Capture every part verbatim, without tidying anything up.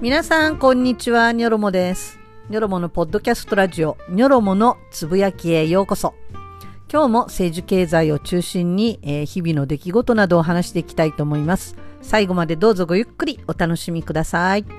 皆さんこんにちは、ニョロモです。ニョロモのポッドキャストラジオニョロモのつぶやきへようこそ。今日も政治経済を中心に、えー、日々の出来事などを話していきたいと思います。最後までどうぞごゆっくりお楽しみください。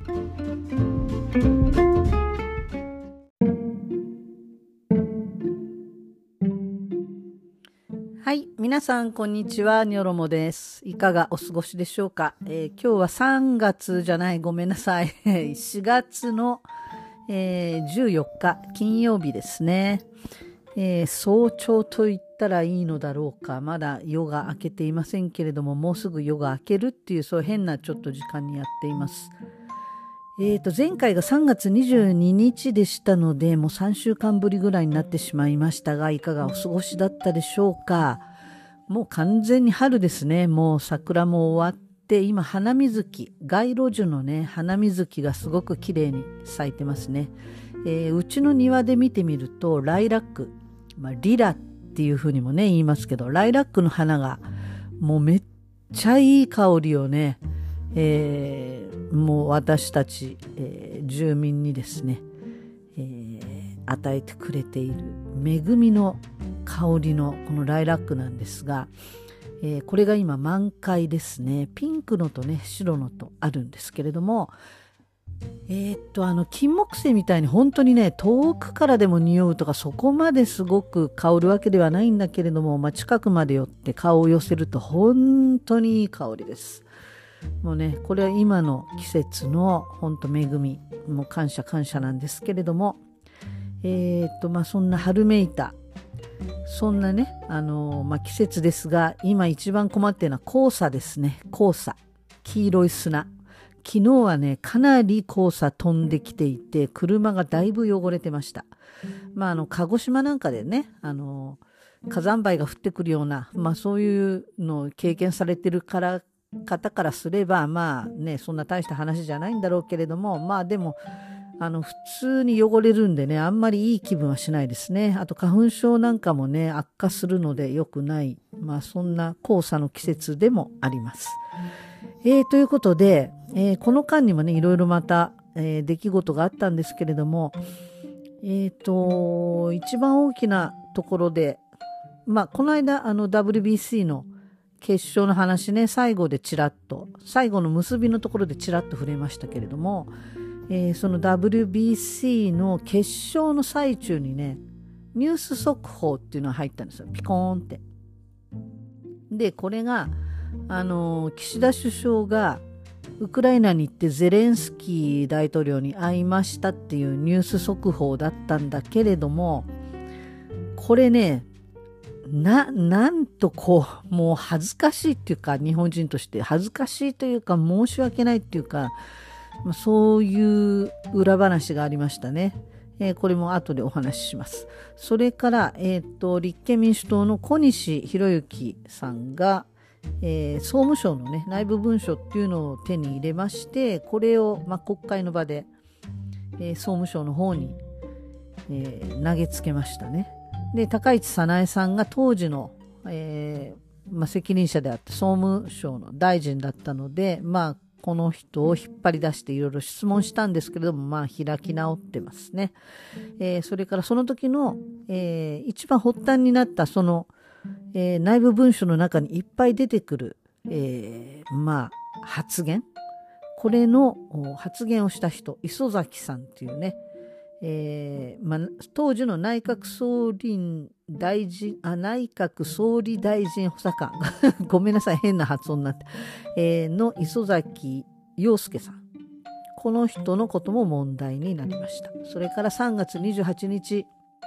はい、皆さんこんにちは、ニョロモです。いかがお過ごしでしょうか。えー、今日はさんがつじゃない、ごめんなさいしがつの、えー、じゅうよっか金曜日ですね。えー、早朝と言ったらいいのだろうか。まだ夜が明けていませんけれども、もうすぐ夜が明けるっていう、そう変なちょっと時間にやっています。えーと、前回がさんがつにじゅうににちでしたので、もうさんしゅうかんぶりぐらいになってしまいましたが、いかがお過ごしだったでしょうか。もう完全に春ですね。もう桜も終わって、今花水木、街路樹のね、花水木がすごく綺麗に咲いてますね。えー、うちの庭で見てみると、ライラック、まあ、リラっていう風にもね、言いますけど、ライラックの花がもうめっちゃいい香りをね、えー、もう私たち、えー、住民にですね、えー、与えてくれている恵みの香りのこのライラックなんですが、えー、これが今満開ですね。ピンクのとね、白のとあるんですけれども、えー、っとあの金木犀みたいに本当にね、遠くからでも匂うとかそこまですごく香るわけではないんだけれども、まあ、近くまで寄って顔を寄せると本当にいい香りです。もうね、これは今の季節の本当恵み、もう感謝感謝なんですけれども、えー、っとまあそんな春めいたそんなね、あのーまあ、季節ですが、今一番困っているのは黄砂ですね。黄砂、黄色い砂。昨日はね、かなり黄砂飛んできていて、車がだいぶ汚れてました。まあ、あの鹿児島なんかでね、あのー、火山灰が降ってくるような、まあ、そういうのを経験されてるから方からすれば、まあね、そんな大した話じゃないんだろうけれども、まあでもあの普通に汚れるんでね、あんまりいい気分はしないですね。あと花粉症なんかもね、悪化するので良くない、まあそんな黄砂の季節でもあります。えー、ということで、えー、この間にもね、いろいろまた、えー、出来事があったんですけれども、えーと一番大きなところで、まあこの間あの ダブリュービーシー の決勝の話ね、最後でちらっと、最後の結びのところでちらっと触れましたけれども、えー、その ダブリュービーシー の決勝の最中にね、ニュース速報っていうのが入ったんですよ。ピコーンって。で、これが、あのー、岸田首相がウクライナに行ってゼレンスキー大統領に会いましたっていうニュース速報だったんだけれども、これね、な、なんとこう、もう恥ずかしいっていうか、日本人として恥ずかしいというか、申し訳ないっていうか、そういう裏話がありましたね。えー、これも後でお話しします。それから、えーと、立憲民主党の小西洋之さんが、えー、総務省のね、内部文書っていうのを手に入れまして、これを、まあ、国会の場で、えー、総務省の方に、えー、投げつけましたね。で、高市早苗さんが当時の、えーまあ、責任者であって総務省の大臣だったので、まあ、この人を引っ張り出していろいろ質問したんですけれども、まあ開き直ってますね。えー、それからその時の、えー、一番発端になったその、えー、内部文書の中にいっぱい出てくる、えー、まあ発言、これの発言をした人、磯崎さんっていうね、えーまあ、当時の内閣総理大臣あ内閣総理大臣補佐官ごめんなさい、変な発音になって、えー、の磯崎陽介さん、この人のことも問題になりました。それからさんがつにじゅうはちにち、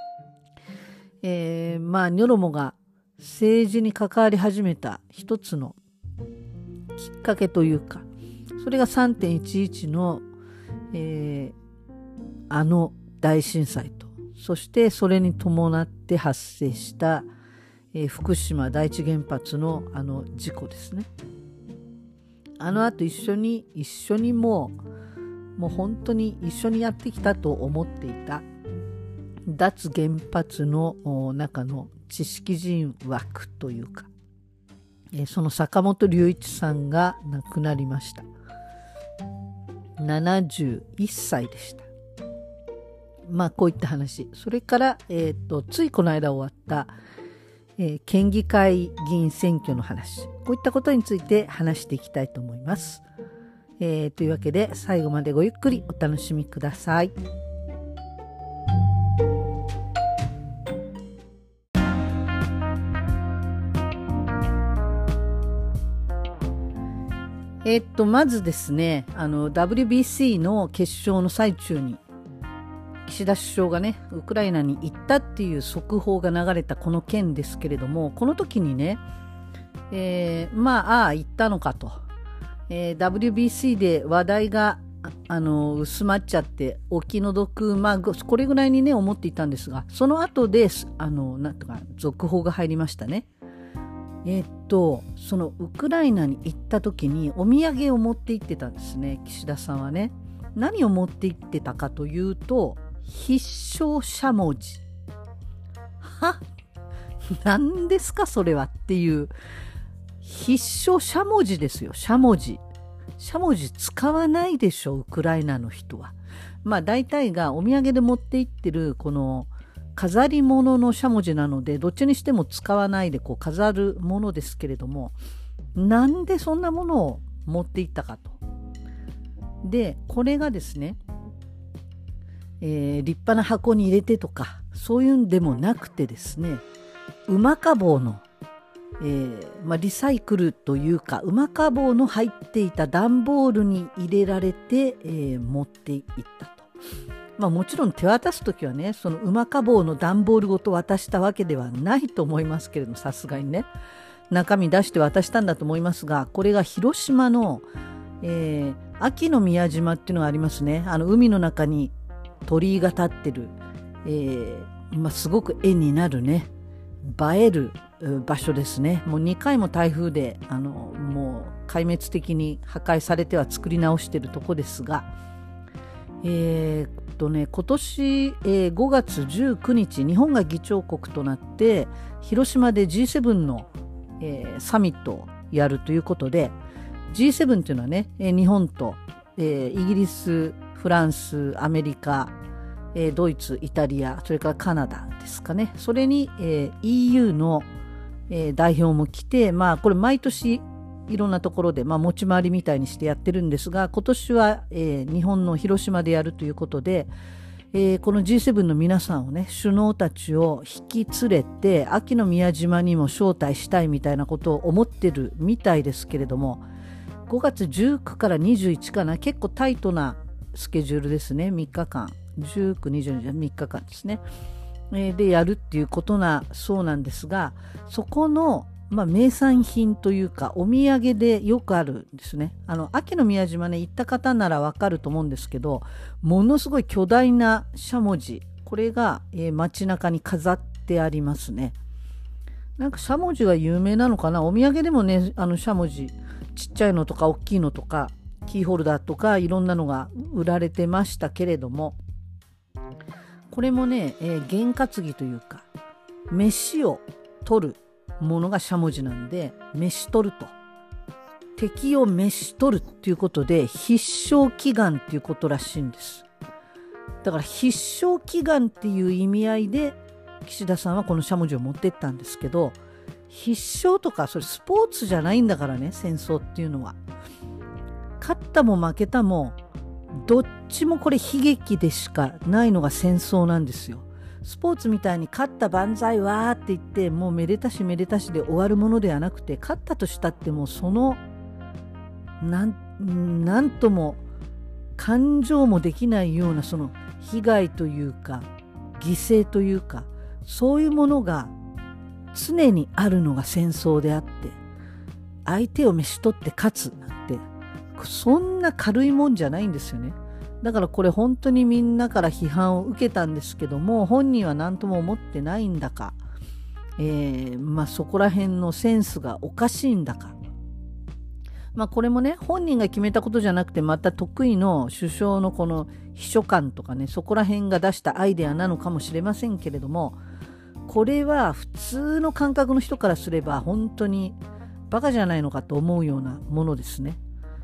えー、まあニョロモが政治に関わり始めた一つのきっかけというか、それが さんてんいちいち の、えー、あの大震災と、そしてそれに伴って発生した、えー、福島第一原発のあの事故ですね。あの後一緒に一緒にもうもう本当に一緒にやってきたと思っていた脱原発の中の知識人枠というか、えー、その坂本龍一さんが亡くなりました。 ななじゅういっさいでした。まあこういった話、それから、えー、とついこの間終わった、えー、県議会議員選挙の話、こういったことについて話していきたいと思います。えー、というわけで最後までごゆっくりお楽しみください。えー、っとまずですね、あの ダブリュービーシー の決勝の最中に岸田首相がねウクライナに行ったっていう速報が流れたこの件ですけれども、この時にね、えー、まあああ行ったのかと、えー、ダブリュービーシー で話題があの薄まっちゃってお気の毒、まあこれぐらいにね思っていたんですが、その後であのなんとか続報が入りましたね。えー、っとそのウクライナに行った時にお土産を持って行ってたんですね、岸田さんはね。何を持って行ってたかというと、必勝しゃもじ。は何ですかそれはっていう。必勝しゃもじですよ、しゃもじ。しゃもじ使わないでしょウクライナの人は。まあ大体がお土産で持って行ってるこの飾り物のしゃもじなので、どっちにしても使わないでこう飾るものですけれども、なんでそんなものを持っていったかと。でこれがですね、えー、立派な箱に入れてとかそういうんでもなくてですね、うまか棒の、えーまあ、リサイクルというかうまか棒の入っていた段ボールに入れられて、えー、持っていったと。まあ、もちろん手渡すときはね、そのうまか棒の段ボールごと渡したわけではないと思いますけれども、さすがにね中身出して渡したんだと思いますが、これが広島の、えー、安芸の宮島っていうのがありますね。あの海の中に鳥居が立ってる、えーまあ、すごく絵になるね映える場所ですね。もうにかいも台風であのもう壊滅的に破壊されては作り直しているとこですが、えーとね、今年、えー、ごがつじゅうくにち日本が議長国となって広島で ジーセブン の、えー、サミットをやるということで、 ジーセブン というのはね、えー、日本と、えー、イギリス、フランス、アメリカ、えー、ドイツ、イタリア、それからカナダですかね。それに、えー、イーユー の、えー、代表も来て、まあこれ毎年いろんなところで、まあ、持ち回りみたいにしてやってるんですが、今年は、えー、日本の広島でやるということで、えー、この ジーセブン の皆さんをね、首脳たちを引き連れて安芸の宮島にも招待したいみたいなことを思ってるみたいですけれども、ごがつじゅうくからにじゅういちかな、結構タイトなスケジュールですね。みっかかん、じゅうく、にじゅうに、みっかかんですね、えー、でやるっていうことなそうなんですが、そこのまあ、名産品というかお土産でよくあるんですね。あの安芸の宮島ね行った方ならわかると思うんですけど、ものすごい巨大なしゃもじ、これが、えー、街中に飾ってありますね。なんかしゃもじが有名なのかな。お土産でもね、あのしゃもじちっちゃいのとか大きいのとかキーホルダーとかいろんなのが売られてましたけれども、これもね、えー、験担ぎというか飯を取るものがしゃもじなんで、飯取ると、敵を飯取るっていうことで必勝祈願っていうことらしいんです。だから必勝祈願っていう意味合いで岸田さんはこのしゃもじを持ってったんですけど、必勝とかそれスポーツじゃないんだからね、戦争っていうのは。勝ったも負けたもどっちもこれ悲劇でしかないのが戦争なんですよ。スポーツみたいに勝った万歳わーって言ってもうめでたしめでたしで終わるものではなくて、勝ったとしたってもそのなんなんとも感情もできないようなその被害というか犠牲というか、そういうものが常にあるのが戦争であって、相手を召し取って勝つなんてそんな軽いもんじゃないんですよね。だからこれ本当にみんなから批判を受けたんですけども、本人は何とも思ってないんだか、えー、まあそこら辺のセンスがおかしいんだか、まあこれもね本人が決めたことじゃなくて、また得意の首相のこの秘書官とかね、そこら辺が出したアイデアなのかもしれませんけれども、これは普通の感覚の人からすれば本当にバカじゃないのかと思うようなものですね。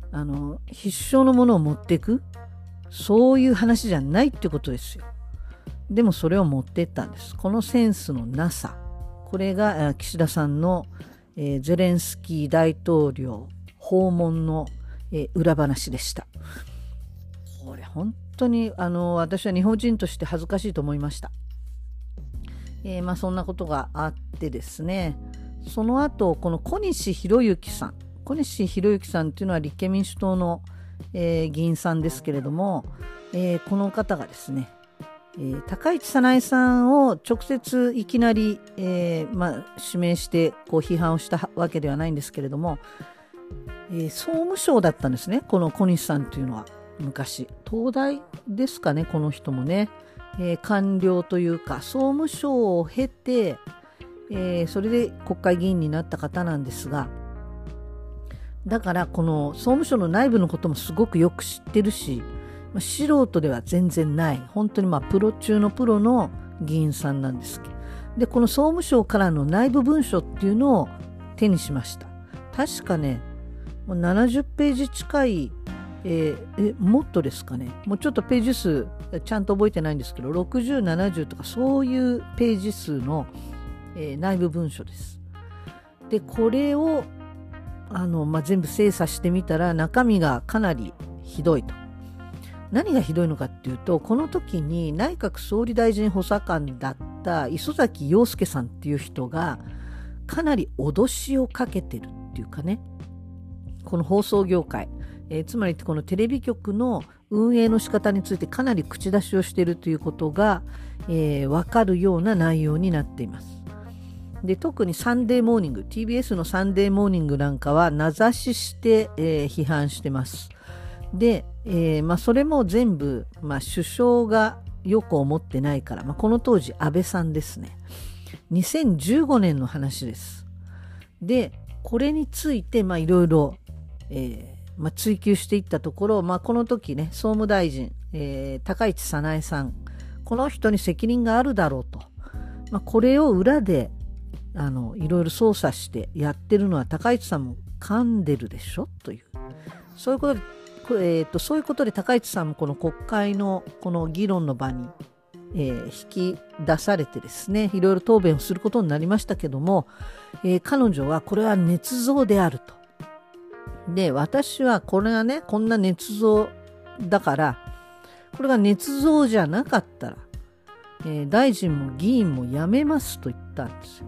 あの必勝のものを持っていく、そういう話じゃないってことですよ。でもそれを持っていったんです。このセンスのなさ、これが岸田さんの、えー、ゼレンスキー大統領訪問の、えー、裏話でした。これ本当にあの私は日本人として恥ずかしいと思いました。えーまあ、そんなことがあってですね、その後この小西洋之さん、小西洋之さんっていうのは立憲民主党の、えー、議員さんですけれども、えー、この方がですね、えー、高市早苗さんを直接いきなり、えーまあ、指名してこう批判をしたわけではないんですけれども、えー、総務省だったんですね、この小西さんというのは。昔東大ですかね、この人もね、えー、官僚というか総務省を経て、えー、それで国会議員になった方なんですが、だからこの総務省の内部のこともすごくよく知ってるし、まあ、素人では全然ない本当にまあプロ中のプロの議員さんなんですけど、でこの総務省からの内部文書っていうのを手にしました。確かねもうななじゅっページ近い、えー、えもっとですかね、もうちょっとページ数ちゃんと覚えてないんですけどろくじゅう、ななじゅうとかそういうページ数の、えー、内部文書です。でこれをあの、まあ、全部精査してみたら中身がかなりひどいと。何がひどいのかっていうと、この時に内閣総理大臣補佐官だった磯崎陽介さんっていう人がかなり脅しをかけてるっていうかね、この放送業界、えー、つまりこのテレビ局の運営の仕方についてかなり口出しをしているということが、えー、分かるような内容になっています。で特にサンデーモーニング ティービーエス のサンデーモーニングなんかは名指しして、えー、批判してます。で、えーまあ、それも全部、まあ、首相がよく思ってないから、まあ、この当時安倍さんですね、にせんじゅうごねんの話です。でこれについていろいろ追及していったところ、まあ、この時ね総務大臣、えー、高市早苗さん、この人に責任があるだろうと、まあ、これを裏であのいろいろ操作してやってるのは高市さんも噛んでるでしょという、そういうことで、えー、とそういうことで高市さんもこの国会のこの議論の場に、えー、引き出されてですね、いろいろ答弁をすることになりましたけども、えー、彼女はこれは捏造であると。で私はこれがねこんな捏造だから、これが捏造じゃなかったら、えー、大臣も議員も辞めますと言ったんですよ。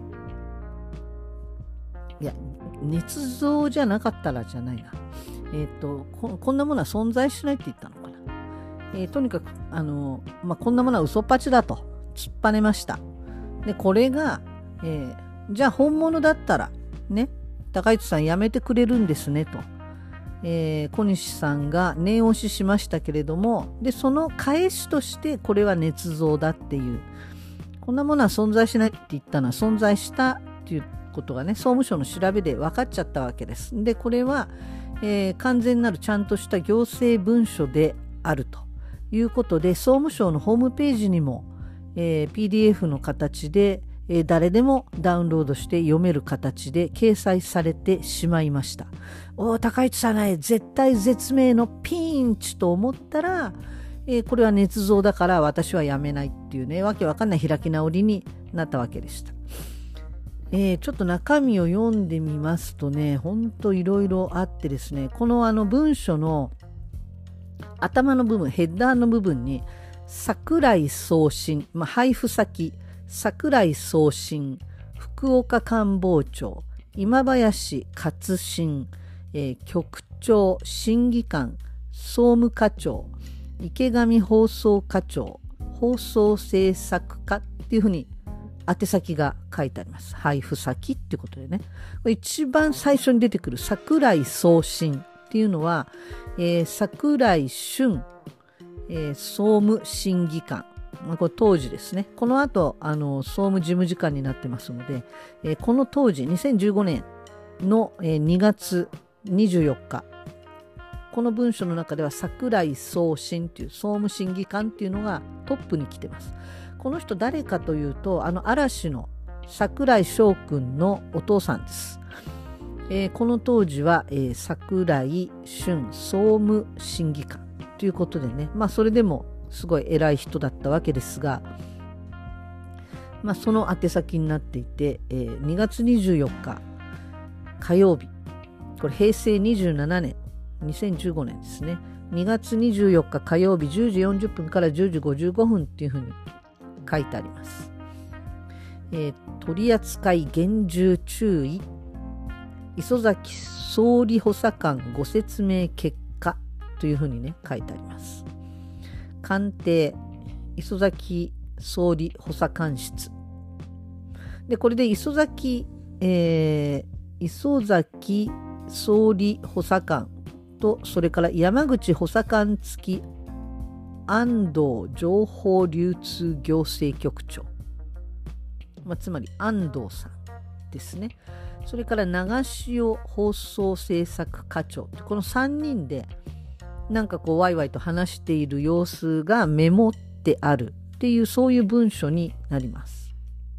いや捏造じゃなかったらじゃないな、えー、と こ, こんなものは存在しないって言ったのかな、えー、とにかくあの、まあ、こんなものは嘘っぱちだと突っぱねました。でこれが、えー、じゃあ本物だったらね高市さん辞めてくれるんですねと、えー、小西さんが念押ししましたけれども、でその返しとしてこれは捏造だっていう、こんなものは存在しないって言ったのは存在したっていうことがね総務省の調べで分かっちゃったわけです。でこれは、えー、完全なるちゃんとした行政文書であるということで、総務省のホームページにも、えー、ピーディーエフ の形で、えー、誰でもダウンロードして読める形で掲載されてしまいました。おー高市早苗絶対絶命のピンチと思ったら、えー、これは捏造だから私はやめないっていうね、わけわかんない開き直りになったわけでした。えー、ちょっと中身を読んでみますとね、ほんといろいろあってですね、このあの文書の頭の部分、ヘッダーの部分に櫻井送信、まあ、配布先櫻井送信、福岡官房長、今林勝新、えー、局長、審議官、総務課長、池上放送課長、放送制作課っていうふうに宛先が書いてあります。配布先っていうことでね、これ一番最初に出てくる櫻井送信っていうのは、えー、櫻井俊、えー、総務審議官、まあ、これ当時ですね。この後あの総務事務次官になってますので、えー、この当時にせんじゅうごねんの、えー、にがつにじゅうよっか、この文書の中では櫻井送信っていう総務審議官っていうのがトップに来てます。この人誰かというと、あの嵐の櫻井翔くんのお父さんです。 えー、この当時は、えー、櫻井俊総務審議官ということでね、まあそれでもすごい偉い人だったわけですが、まあその宛先になっていて、えー、にがつにじゅうよっか火曜日、これへいせいにじゅうななねん、にせんじゅうごねんですね。にがつにじゅうよっか火曜日じゅうじよんじゅっぷんからじゅうじごじゅうごふんっていうふうに書いてあります。えー、取扱厳重注意、磯崎総理補佐官ご説明結果というふうにね書いてあります。官邸磯崎総理補佐官室で、これで磯崎、えー、磯崎総理補佐官と、それから山口補佐官付き安藤情報流通行政局長、まあ、つまり安藤さんですね。それから長潮放送制作課長、このさんにんでなんかこうワイワイと話している様子がメモってあるっていう、そういう文書になります。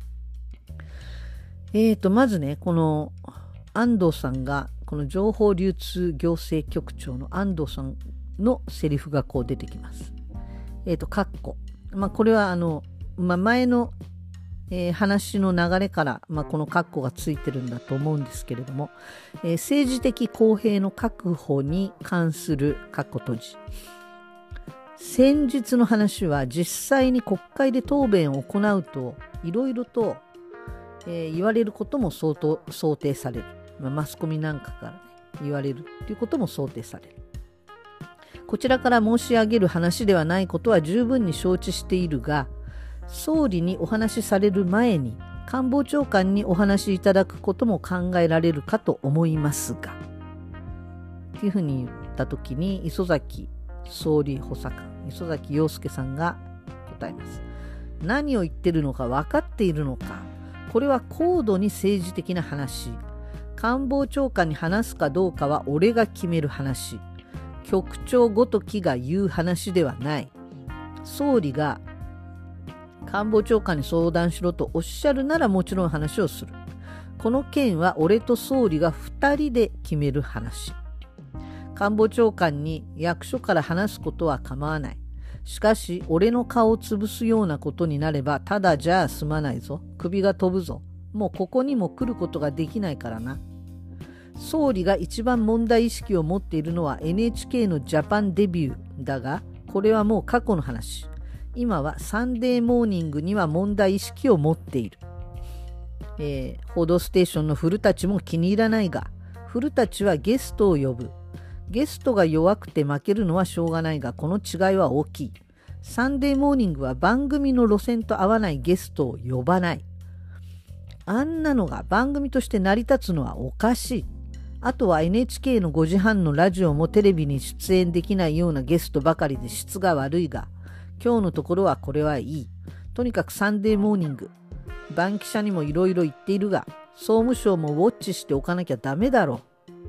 えーとまずね、この安藤さんが、この情報流通行政局長の安藤さんのセリフがこう出てきます。えーと括弧、まあこれはあの、まあ、前のえー、話の流れから、まあ、この括弧がついてるんだと思うんですけれども、えー、政治的公平の確保に関する括弧閉じ。先日の話は実際に国会で答弁を行うといろいろと、えー、言われることも相当想定される、まあ、マスコミなんかから、ね、言われるということも想定される。こちらから申し上げる話ではないことは十分に承知しているが、総理にお話しされる前に官房長官にお話しいただくことも考えられるかと思いますが、っていうふうに言ったときに、磯崎総理補佐官、磯崎陽介さんが答えます。何を言ってるのか分かっているのか。これは高度に政治的な話。官房長官に話すかどうかは俺が決める話。局長ごときが言う話ではない。総理が官房長官に相談しろとおっしゃるならもちろん話をする。この件は俺と総理がふたりで決める話。官房長官に役所から話すことは構わない。しかし俺の顔を潰すようなことになればただじゃあ済まないぞ。首が飛ぶぞ。もうここにも来ることができないからな。総理が一番問題意識を持っているのは エヌエイチケー のジャパンデビューだが、これはもう過去の話。今はサンデーモーニングには問題意識を持っている。えー、報道ステーションの古舘も気に入らないが、古舘はゲストを呼ぶ。ゲストが弱くて負けるのはしょうがないが、この違いは大きい。サンデーモーニングは番組の路線と合わないゲストを呼ばない。あんなのが番組として成り立つのはおかしい。あとは エヌエイチケー のごじはんのラジオもテレビに出演できないようなゲストばかりで質が悪いが、今日のところはこれはいい。とにかくサンデーモーニング。番記者にもいろいろ言っているが、総務省もウォッチしておかなきゃダメだろう。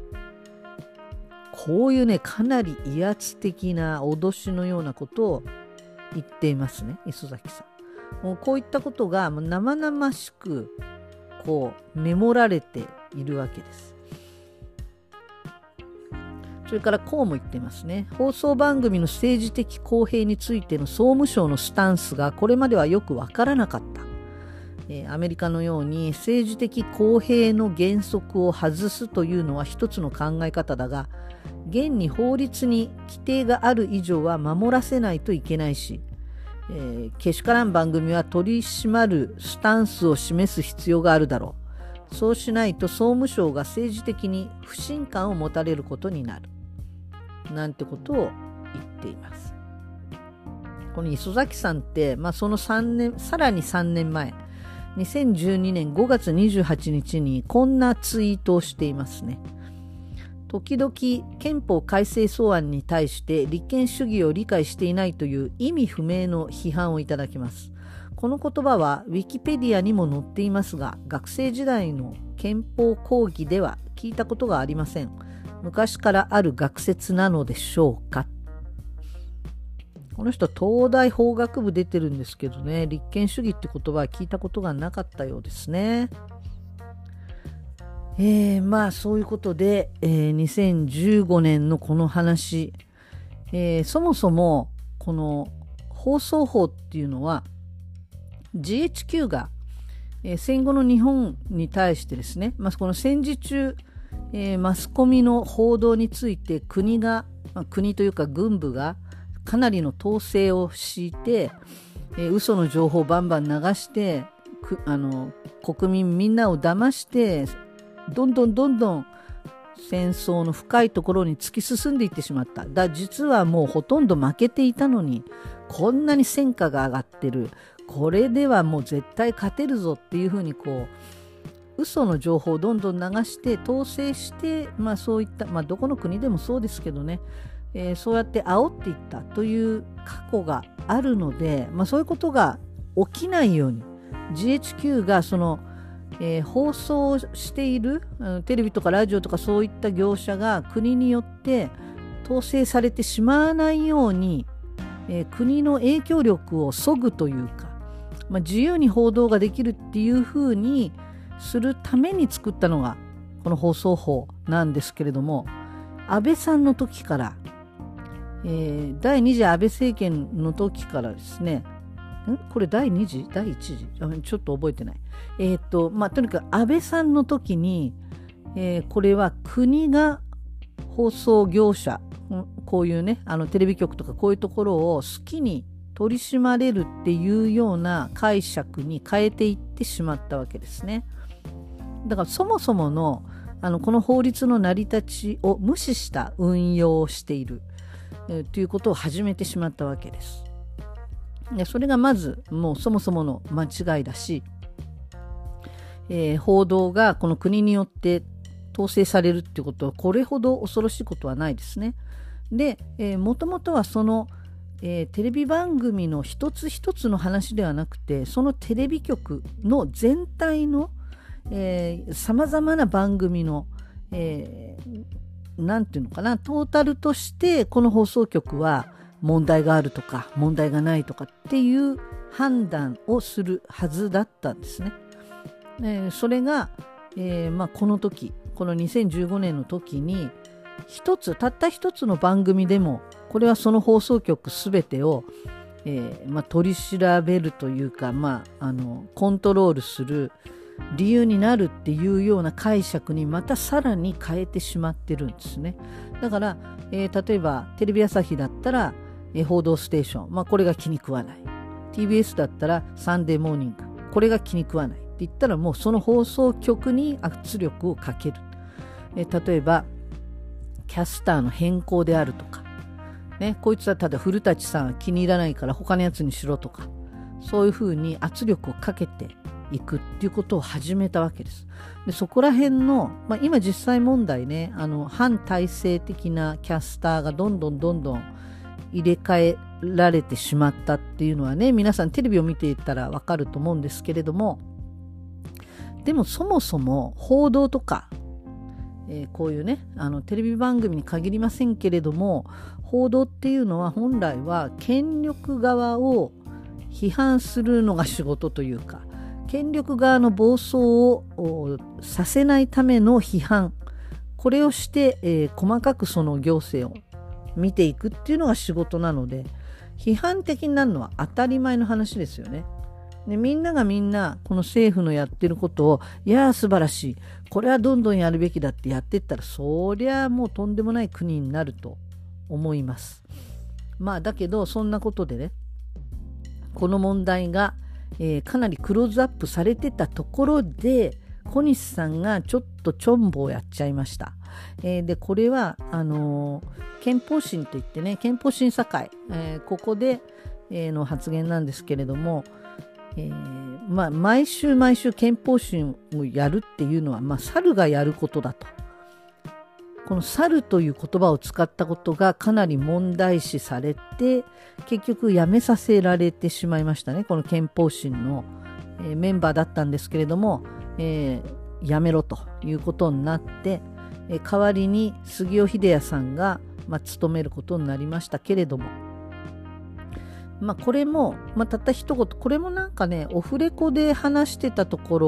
こういうね、かなり威圧的な脅しのようなことを言っていますね、磯崎さん。もうこういったことが生々しくこうメモられているわけです。それからこうも言っていますね。放送番組の政治的公平についての総務省のスタンスがこれまではよくわからなかった。えー、アメリカのように政治的公平の原則を外すというのは一つの考え方だが、現に法律に規定がある以上は守らせないといけないし、えー、けしからん番組は取り締まるスタンスを示す必要があるだろう。そうしないと総務省が政治的に不信感を持たれることになる。なんてことを言っています。この磯崎さんって、まあ、そのさんねん、さらにさんねんまえ、にせんじゅうにねんごがつにじゅうはちにちにこんなツイートをしていますね。時々憲法改正草案に対して立憲主義を理解していないという意味不明の批判をいただきます。この言葉はウィキペディアにも載っていますが、学生時代の憲法講義では聞いたことがありません。昔からある学説なのでしょうか。この人東大法学部出てるんですけどね、立憲主義って言葉は聞いたことがなかったようですね。 えー、まあそういうことで、えー、にせんじゅうごねんのこの話、えー、そもそもこの放送法っていうのは ジーエイチキュー が、えー、戦後の日本に対してですね、まあ、この戦時中、えー、マスコミの報道について国が、まあ、国というか軍部がかなりの統制を敷いて、えー、嘘の情報をバンバン流してくあの国民みんなを騙してどんどんどんどん戦争の深いところに突き進んでいってしまった。だ実はもうほとんど負けていたのにこんなに戦果が上がってる、これではもう絶対勝てるぞっていうふうにこう嘘の情報をどんどん流して統制して、まあそういった、まあどこの国でもそうですけどね、えー、そうやって煽っていったという過去があるので、まあそういうことが起きないように ジーエイチキュー がそのえー、放送している、うん、テレビとかラジオとかそういった業者が国によって統制されてしまわないように、えー、国の影響力を削ぐというか、まあ、自由に報道ができるっていうふうにするために作ったのがこの放送法なんですけれども、安倍さんの時から、えー、第二次安倍政権の時からですね、んこれ第二次第一次ちょっと覚えてない。えっとまあとにかく安倍さんの時に、えー、これは国が放送業者、こういうねあのテレビ局とかこういうところを好きに取り締まれるっていうような解釈に変えていってしまったわけですね。だからそもそものあのこの法律の成り立ちを無視した運用をしている、えー、ということを始めてしまったわけです。でそれがまずもうそもそもの間違いだし、えー、報道がこの国によって統制されるっていうことはこれほど恐ろしいことはないですね。で、えー、もともとはその、えー、テレビ番組の一つ一つの話ではなくて、そのテレビ局の全体のさまざまな番組の、えー、なんていうのかな、トータルとしてこの放送局は問題があるとか問題がないとかっていう判断をするはずだったんですね。えー、それが、えーまあ、この時このにせんじゅうごねんの時に一つたった一つの番組でもこれはその放送局すべてを、えーまあ、取り調べるというか、まあ、あのコントロールする理由になるっていうような解釈にまたさらに変えてしまってるんですね。だから、えー、例えばテレビ朝日だったら報道ステーション、まあ、これが気に食わない。 ティービーエス だったらサンデーモーニング、これが気に食わないって言ったらもうその放送局に圧力をかける。え例えばキャスターの変更であるとか、ね、こいつはただ古舘さんは気に入らないから他のやつにしろとか、そういうふうに圧力をかけていくっていうことを始めたわけです。でそこら辺の、まあ、今実際問題ね、あの反体制的なキャスターがどんどんどんどん入れ替えられてしまったっていうのはね、皆さんテレビを見ていたらわかると思うんですけれども、でもそもそも報道とか、えー、こういうねあのテレビ番組に限りませんけれども、報道っていうのは本来は権力側を批判するのが仕事というか、権力側の暴走をさせないための批判、これをして、えー、細かくその行政を見ていくっていうのが仕事なので、批判的になるのは当たり前の話ですよね。でみんながみんなこの政府のやってることを、いやー素晴らしい、これはどんどんやるべきだってやっていったら、そりゃもうとんでもない国になると思います。まあだけどそんなことでね、この問題が、えー、かなりクローズアップされてたところで、小西さんがちょっとチョンボをやっちゃいました。えー、でこれはあのー、憲法審といってね、憲法審査会、えー、ここで、えー、の発言なんですけれども、えーまあ、毎週毎週憲法審をやるっていうのは、まあ、猿がやることだと。この猿という言葉を使ったことがかなり問題視されて、結局やめさせられてしまいましたね。この憲法審の、えー、メンバーだったんですけれども、えー、やめろということになって、えー、代わりに杉尾秀哉さんが、まあ、務めることになりましたけれども、まあ、これも、まあ、たった一言、これもなんかねオフレコで話してたところ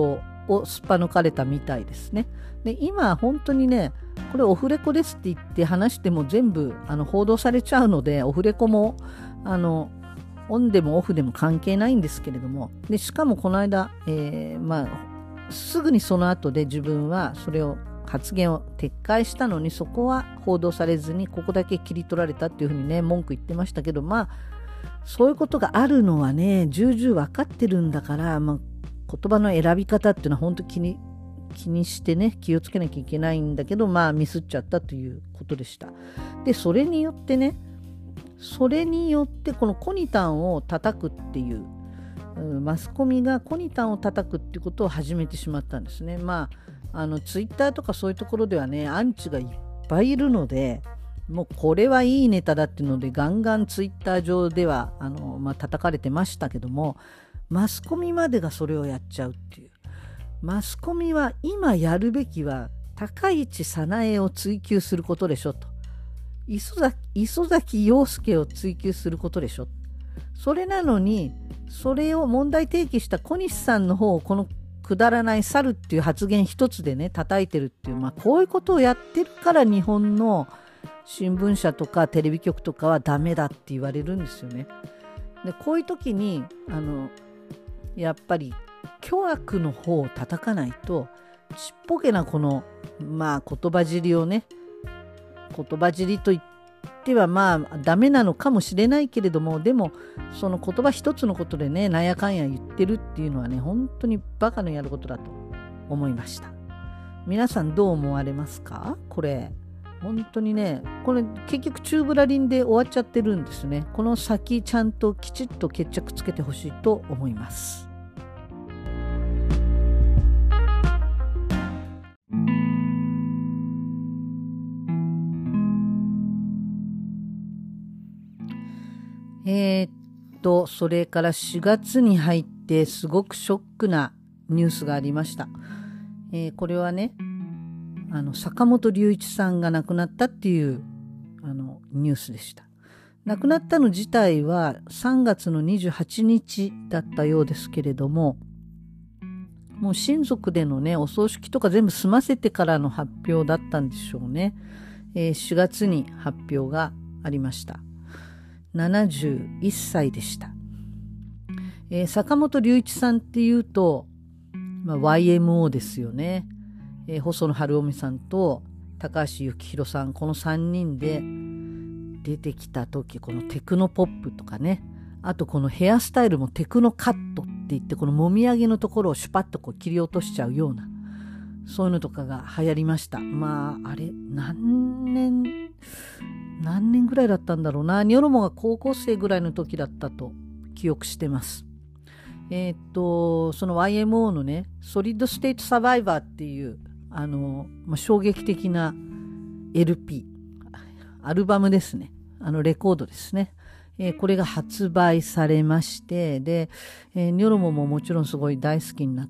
をすっぱ抜かれたみたいですね。で今本当にね、これオフレコですって言って話しても全部あの報道されちゃうので、オフレコもあのオンでもオフでも関係ないんですけれども、でしかもこの間、えー、まあすぐにその後で自分はそれを発言を撤回したのに、そこは報道されずにここだけ切り取られたっていうふうにね文句言ってましたけど、まあそういうことがあるのはね重々分かってるんだから、まあ、言葉の選び方っていうのは本当気に気にしてね気をつけなきゃいけないんだけど、まあミスっちゃったということでした。でそれによってねそれによってこのコニタンを叩くっていう、マスコミがコニタンを叩くっていうことを始めてしまったんですね。まああのツイッターとかそういうところではねアンチがいっぱいいるので、もうこれはいいネタだっていうのでガンガンツイッター上ではあの、まあ、叩かれてましたけども、マスコミまでがそれをやっちゃうっていう。マスコミは今やるべきは高市早苗を追及することでしょと、磯崎、磯崎陽介を追及することでしょ。それなのにそれを問題提起した小西さんの方をこのくだらない猿っていう発言一つでね叩いてるっていう、まあこういうことをやってるから日本の新聞社とかテレビ局とかはダメだって言われるんですよね。でこういう時にあのやっぱり巨悪の方を叩かないと、ちっぽけなこのまあ言葉尻をね、言葉尻と言ってはまあダメなのかもしれないけれども、でもその言葉一つのことでねなんやかんや言ってるっていうのはね本当にバカのやることだと思いました。皆さんどう思われますか？これ本当にね、これ結局宙ぶらりんで終わっちゃってるんですね。この先ちゃんときちっと決着つけてほしいと思います。えー、っとそれからしがつに入ってすごくショックなニュースがありました。えー、これはねあの坂本龍一さんが亡くなったっていうあのニュースでした。亡くなったの自体はさんがつのにじゅうはちにちだったようですけれども、もう親族でのねお葬式とか全部済ませてからの発表だったんでしょうね。えー、しがつに発表がありました。ななじゅういっさいでした。えー、坂本龍一さんっていうと、まあ、ワイエムオー ですよね。えー、細野晴臣さんと高橋幸宏さん、このさんにんで出てきた時、このテクノポップとかね、あとこのヘアスタイルもテクノカットって言って、このもみあげのところをシュパッとこう切り落としちゃうような、そういうのとかが流行りました。まああれ何年何年ぐらいだったんだろうな。ニョロモが高校生ぐらいの時だったと記憶してます。えー、っとその ワイエムオー のねソリッドステートサバイバーっていうあの、まあ、衝撃的な エルピー アルバムですね、あのレコードですね、えー、これが発売されまして、で、えー、ニョロモももちろんすごい大好きになって、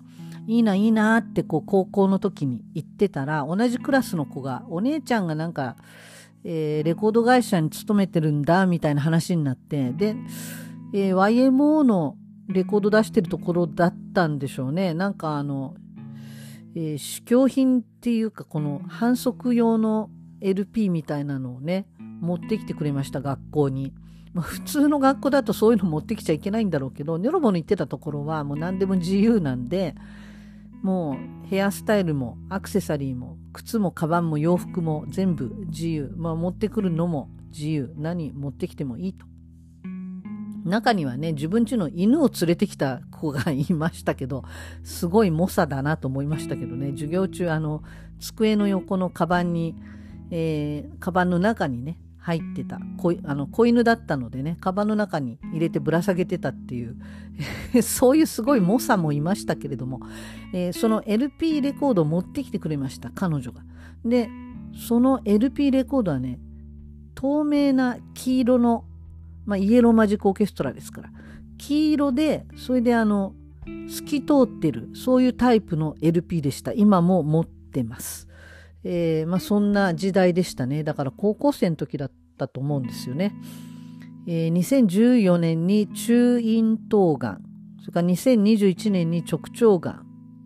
いいないいなってこう高校の時に言ってたら、同じクラスの子がお姉ちゃんがなんか、えー、レコード会社に勤めてるんだみたいな話になって、で、えー、ワイエムオー のレコード出してるところだったんでしょうね。なんかあの、えー、試供品っていうかこの反則用の エルピー みたいなのをね持ってきてくれました、学校に。まあ、普通の学校だとそういうの持ってきちゃいけないんだろうけど、ニョロボの言ってたところはもう何でも自由なんで、もうヘアスタイルもアクセサリーも靴もカバンも洋服も全部自由、まあ、持ってくるのも自由、何持ってきてもいいと。中にはね自分家の犬を連れてきた子がいましたけど、すごい猛者だなと思いましたけどね。授業中あの机の横のカバンに、えー、カバンの中にね入ってた子、あの子犬だったのでね、カバンの中に入れてぶら下げてたっていうそういうすごい猛者もいましたけれども、えー、その エルピー レコードを持ってきてくれました、彼女が。でその エルピー レコードはね透明な黄色の、まあ、イエローマジックオーケストラですから黄色で、それであの透き通ってるそういうタイプの エルピー でした。今も持ってます。えーまあ、そんな時代でしたね。だから高校生の時だったと思うんですよね。えー、にせんじゅうよねんに中咽頭がん、それからにせんにじゅういちねんに直腸がん、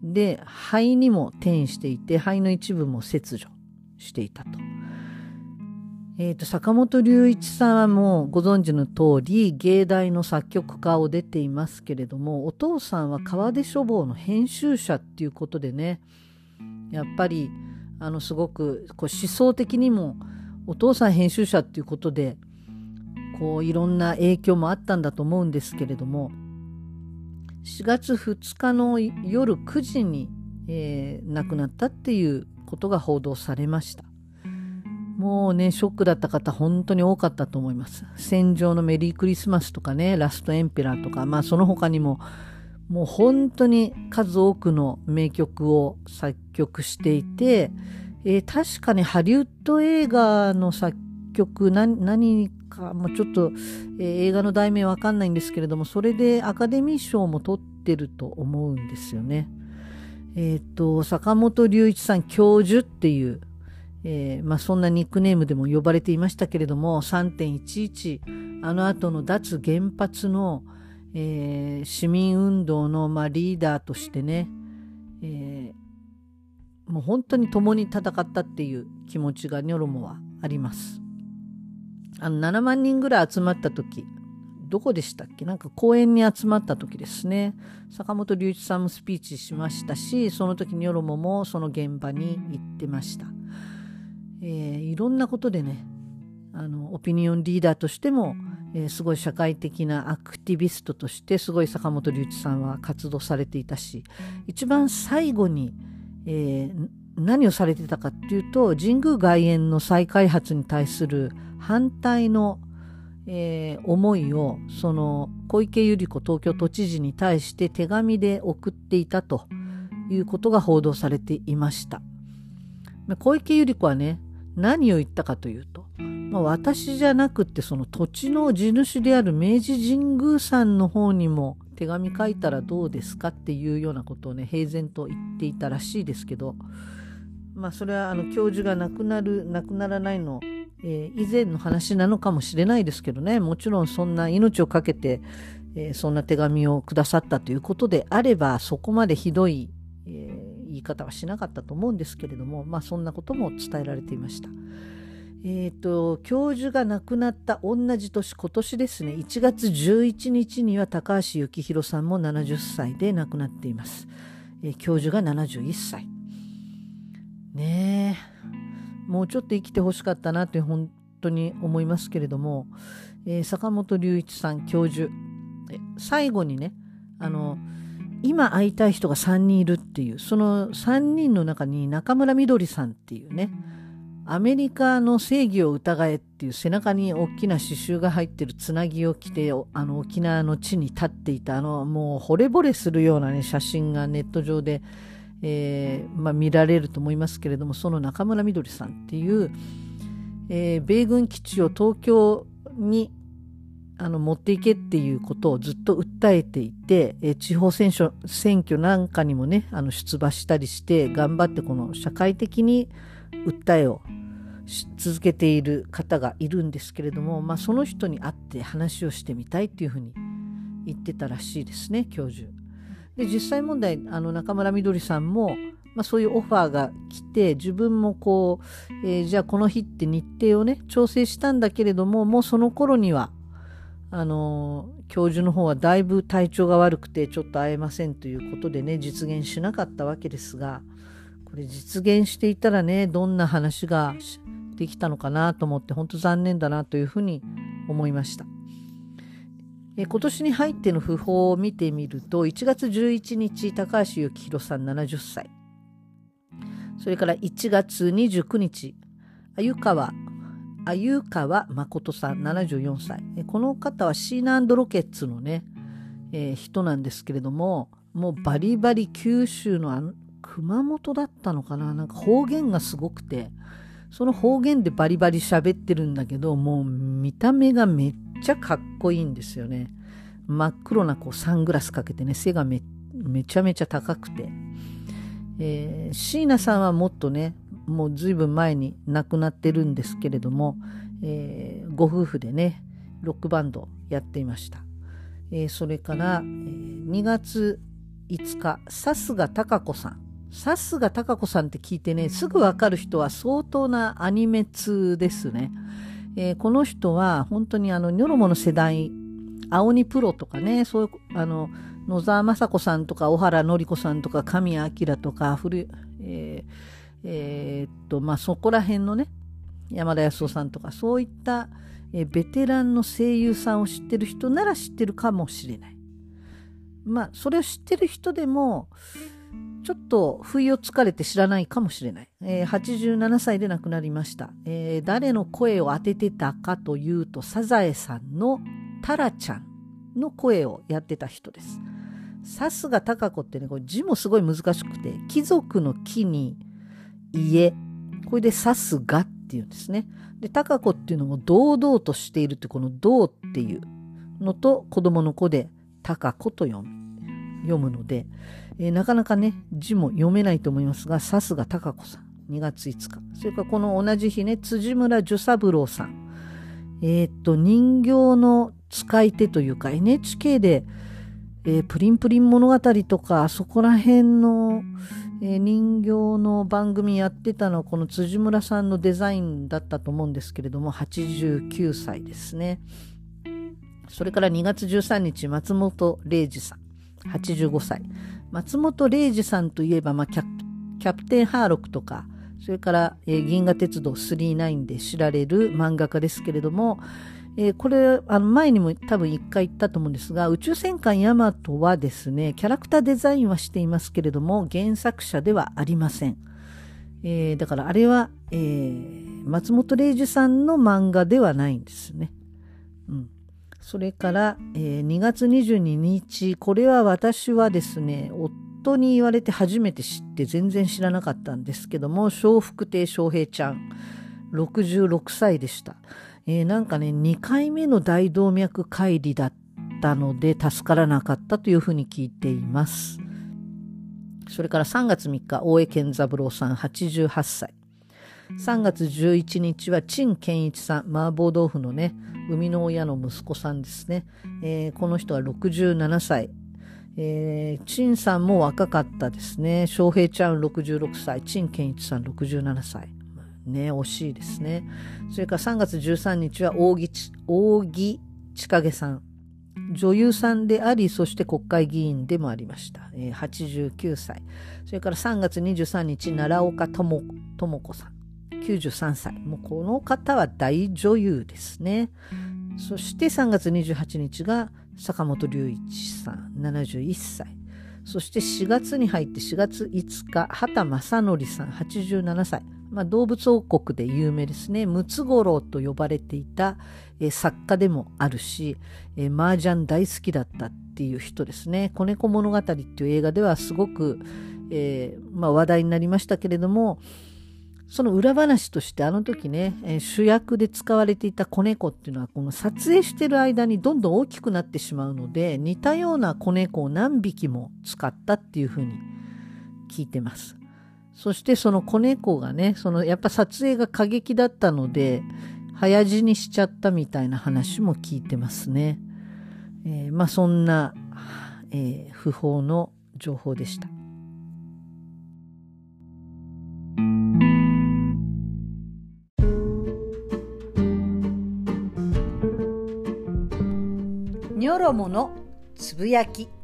で肺にも転移していて、肺の一部も切除していたと。えーと、坂本龍一さんはもうご存知の通り芸大の作曲家を出ていますけれども、お父さんは川出書房の編集者っていうことでね、やっぱりあのすごくこう思想的にもお父さん編集者っていうことでこういろんな影響もあったんだと思うんですけれども、しがつふつかの夜くじに、えー、亡くなったっていうことが報道されました。もうね、ショックだった方本当に多かったと思います。戦場のメリークリスマスとかね、ラストエンペラーとか、まあその他にももう本当に数多くの名曲を作曲していて、えー、確かにハリウッド映画の作曲 何, 何かもうちょっと、えー、映画の題名わかんないんですけれども、それでアカデミー賞も取ってると思うんですよね。えっと坂本龍一さん教授っていう、えーまあ、そんなニックネームでも呼ばれていましたけれども、 さんてんいちいち あの後の脱原発の、えー、市民運動の、まあ、リーダーとしてね、えー、もう本当に共に戦ったっていう気持ちがニョロモはあります。あのななまんにんぐらい集まった時、どこでしたっけ、なんか公園に集まった時ですね、坂本龍一さんもスピーチしましたし、その時ニョロモもその現場に行ってました。えー、いろんなことでね、あのオピニオンリーダーとしても、えー、すごい社会的なアクティビストとしてすごい坂本龍一さんは活動されていたし、一番最後に、えー、何をされていたかっていうと、神宮外苑の再開発に対する反対の、えー、思いをその小池百合子東京都知事に対して手紙で送っていたということが報道されていました。小池百合子はね、何を言ったかというと、まあ、私じゃなくってその土地の地主である明治神宮さんの方にも手紙書いたらどうですかっていうようなことをね、平然と言っていたらしいですけど、まあそれはあの教授が亡くなる亡くならないの、えー、以前の話なのかもしれないですけどね、もちろんそんな命を懸けて、えー、そんな手紙をくださったということであれば、そこまでひどい、えー言い方はしなかったと思うんですけれども、まあそんなことも伝えられていました。えーと、教授が亡くなった同じ年、今年ですね、いちがつじゅういちにちには高橋幸宏さんもななじゅっさいで亡くなっています。えー、教授がななじゅういっさい。ねえ、もうちょっと生きてほしかったなという本当に思いますけれども、えー、坂本龍一さん教授、え最後にね、あの今会いたい人がさんにんいるっていう、そのさんにんの中に中村みどりさんっていうね、アメリカの正義を疑えっていう背中に大きな刺繍が入ってるつなぎを着て、あの沖縄の地に立っていた、あのもう惚れ惚れするようなね写真がネット上で、えーまあ、見られると思いますけれども、その中村みどりさんっていう、えー、米軍基地を東京にあの持っていけっていうことをずっと訴えていて、え地方選挙、選挙なんかにもね、あの出馬したりして頑張ってこの社会的に訴えをし続けている方がいるんですけれども、まあ、その人に会って話をしてみたいっていうふうに言ってたらしいですね、教授で。実際問題、あの中村みどりさんも、まあ、そういうオファーが来て、自分もこう、えー、じゃあこの日って日程をね調整したんだけれども、もうその頃にはあの教授の方はだいぶ体調が悪くてちょっと会えませんということでね、実現しなかったわけですが、これ実現していたらね、どんな話ができたのかなと思って、本当残念だなというふうに思いました。え今年に入っての訃報を見てみると、いちがつじゅういちにち高橋幸宏さんななじゅっさい、それからいちがつにじゅうくにち鮎川鮎川誠さんななじゅうよんさい、この方はシーナ&ロケッツのね、えー、人なんですけれども、もうバリバリ九州の、あの熊本だったのかな、なんか方言がすごくて、その方言でバリバリ喋ってるんだけど、もう見た目がめっちゃかっこいいんですよね。真っ黒なこうサングラスかけてね、背が め, めちゃめちゃ高くて、えー、椎名さんはもっとね、もうずいぶん前に亡くなってるんですけれども、えー、ご夫婦でねロックバンドやっていました。えー、それから、えー、にがついつか、笹賀貴子さん。笹賀貴子さんって聞いてね、すぐわかる人は相当なアニメ通ですね。えー、この人は本当にあのニョロモの世代、青鬼プロとかね、そういうあの野沢雅子さんとか小原紀子さんとか神谷明とか古、えーえー、っとまあそこら辺のね山田康夫さんとかそういった、えー、ベテランの声優さんを知ってる人なら知ってるかもしれない。まあそれを知ってる人でもちょっと不意をつかれて知らないかもしれない。えー、はちじゅうななさいで亡くなりました。えー、誰の声を当ててたかというと、サザエさんのタラちゃんの声をやってた人です。笹賀貴子ってね、これ字もすごい難しくて、貴族の木に家、これで笹賀っていうんですね。で、貴子っていうのも堂々としているって、この堂っていうのと子供の子で貴子と読む。読むので、えー、なかなかね字も読めないと思いますが、笹賀貴子さんにがついつか、それからこの同じ日ね辻村寿三郎さん、えー、っと人形の使い手というか エヌエイチケー で、えー、プリンプリン物語とかそこら辺の、えー、人形の番組やってたのはこの辻村さんのデザインだったと思うんですけれども、はちじゅうきゅうさいですね。それからにがつじゅうさんにち松本零士さんはちじゅうごさい。松本零士さんといえば、まあ、キャプ、キャプテンハーロックとか、それから、えー、銀河鉄道スリーナインで知られる漫画家ですけれども、えー、これあの前にも多分一回言ったと思うんですが、宇宙戦艦ヤマトはですね、キャラクターデザインはしていますけれども、原作者ではありません。えー、だからあれは、えー、松本零士さんの漫画ではないんですね。うん。それから、えー、にがつにじゅうににち、これは私はですね、夫に言われて初めて知って全然知らなかったんですけども、笑福亭笑瓶ちゃん、ろくじゅうろくさいでした。えー、なんかね、にかいめの大動脈解離だったので助からなかったというふうに聞いています。それからさんがつみっか、大江健三郎さん、はちじゅうはっさい。さんがつじゅういちにちは陳健一さん、麻婆豆腐のね生みの親の息子さんですね。えー、この人はろくじゅうななさい。えー、陳さんも若かったですね。翔平ちゃんろくじゅうろくさい、陳健一さんろくじゅうななさいね、惜しいですね。それからさんがつじゅうさんにちは扇千景さん、女優さんであり、そして国会議員でもありました。えー、はちじゅうきゅうさい。それからさんがつにじゅうさんにち奈良岡智子さん、きゅうじゅうさんさい。もうこの方は大女優ですね。そしてさんがつにじゅうはちにちが坂本龍一さん、ななじゅういっさい。そしてしがつに入ってしがついつか、畑正則さん、はちじゅうななさい。まあ、動物王国で有名ですね。ムツゴロウと呼ばれていた、えー、作家でもあるし、えー、麻雀大好きだったっていう人ですね。子猫物語っていう映画ではすごく、えーまあ、話題になりましたけれども、その裏話としてあの時ね、えー、主役で使われていた子猫っていうのはこの撮影してる間にどんどん大きくなってしまうので、似たような子猫を何匹も使ったっていうふうに聞いてます。そしてその子猫がね、そのやっぱ撮影が過激だったので早死にしちゃったみたいな話も聞いてますね。えー、まあそんな、えー、不法の情報でした。ニョロモのつぶやき。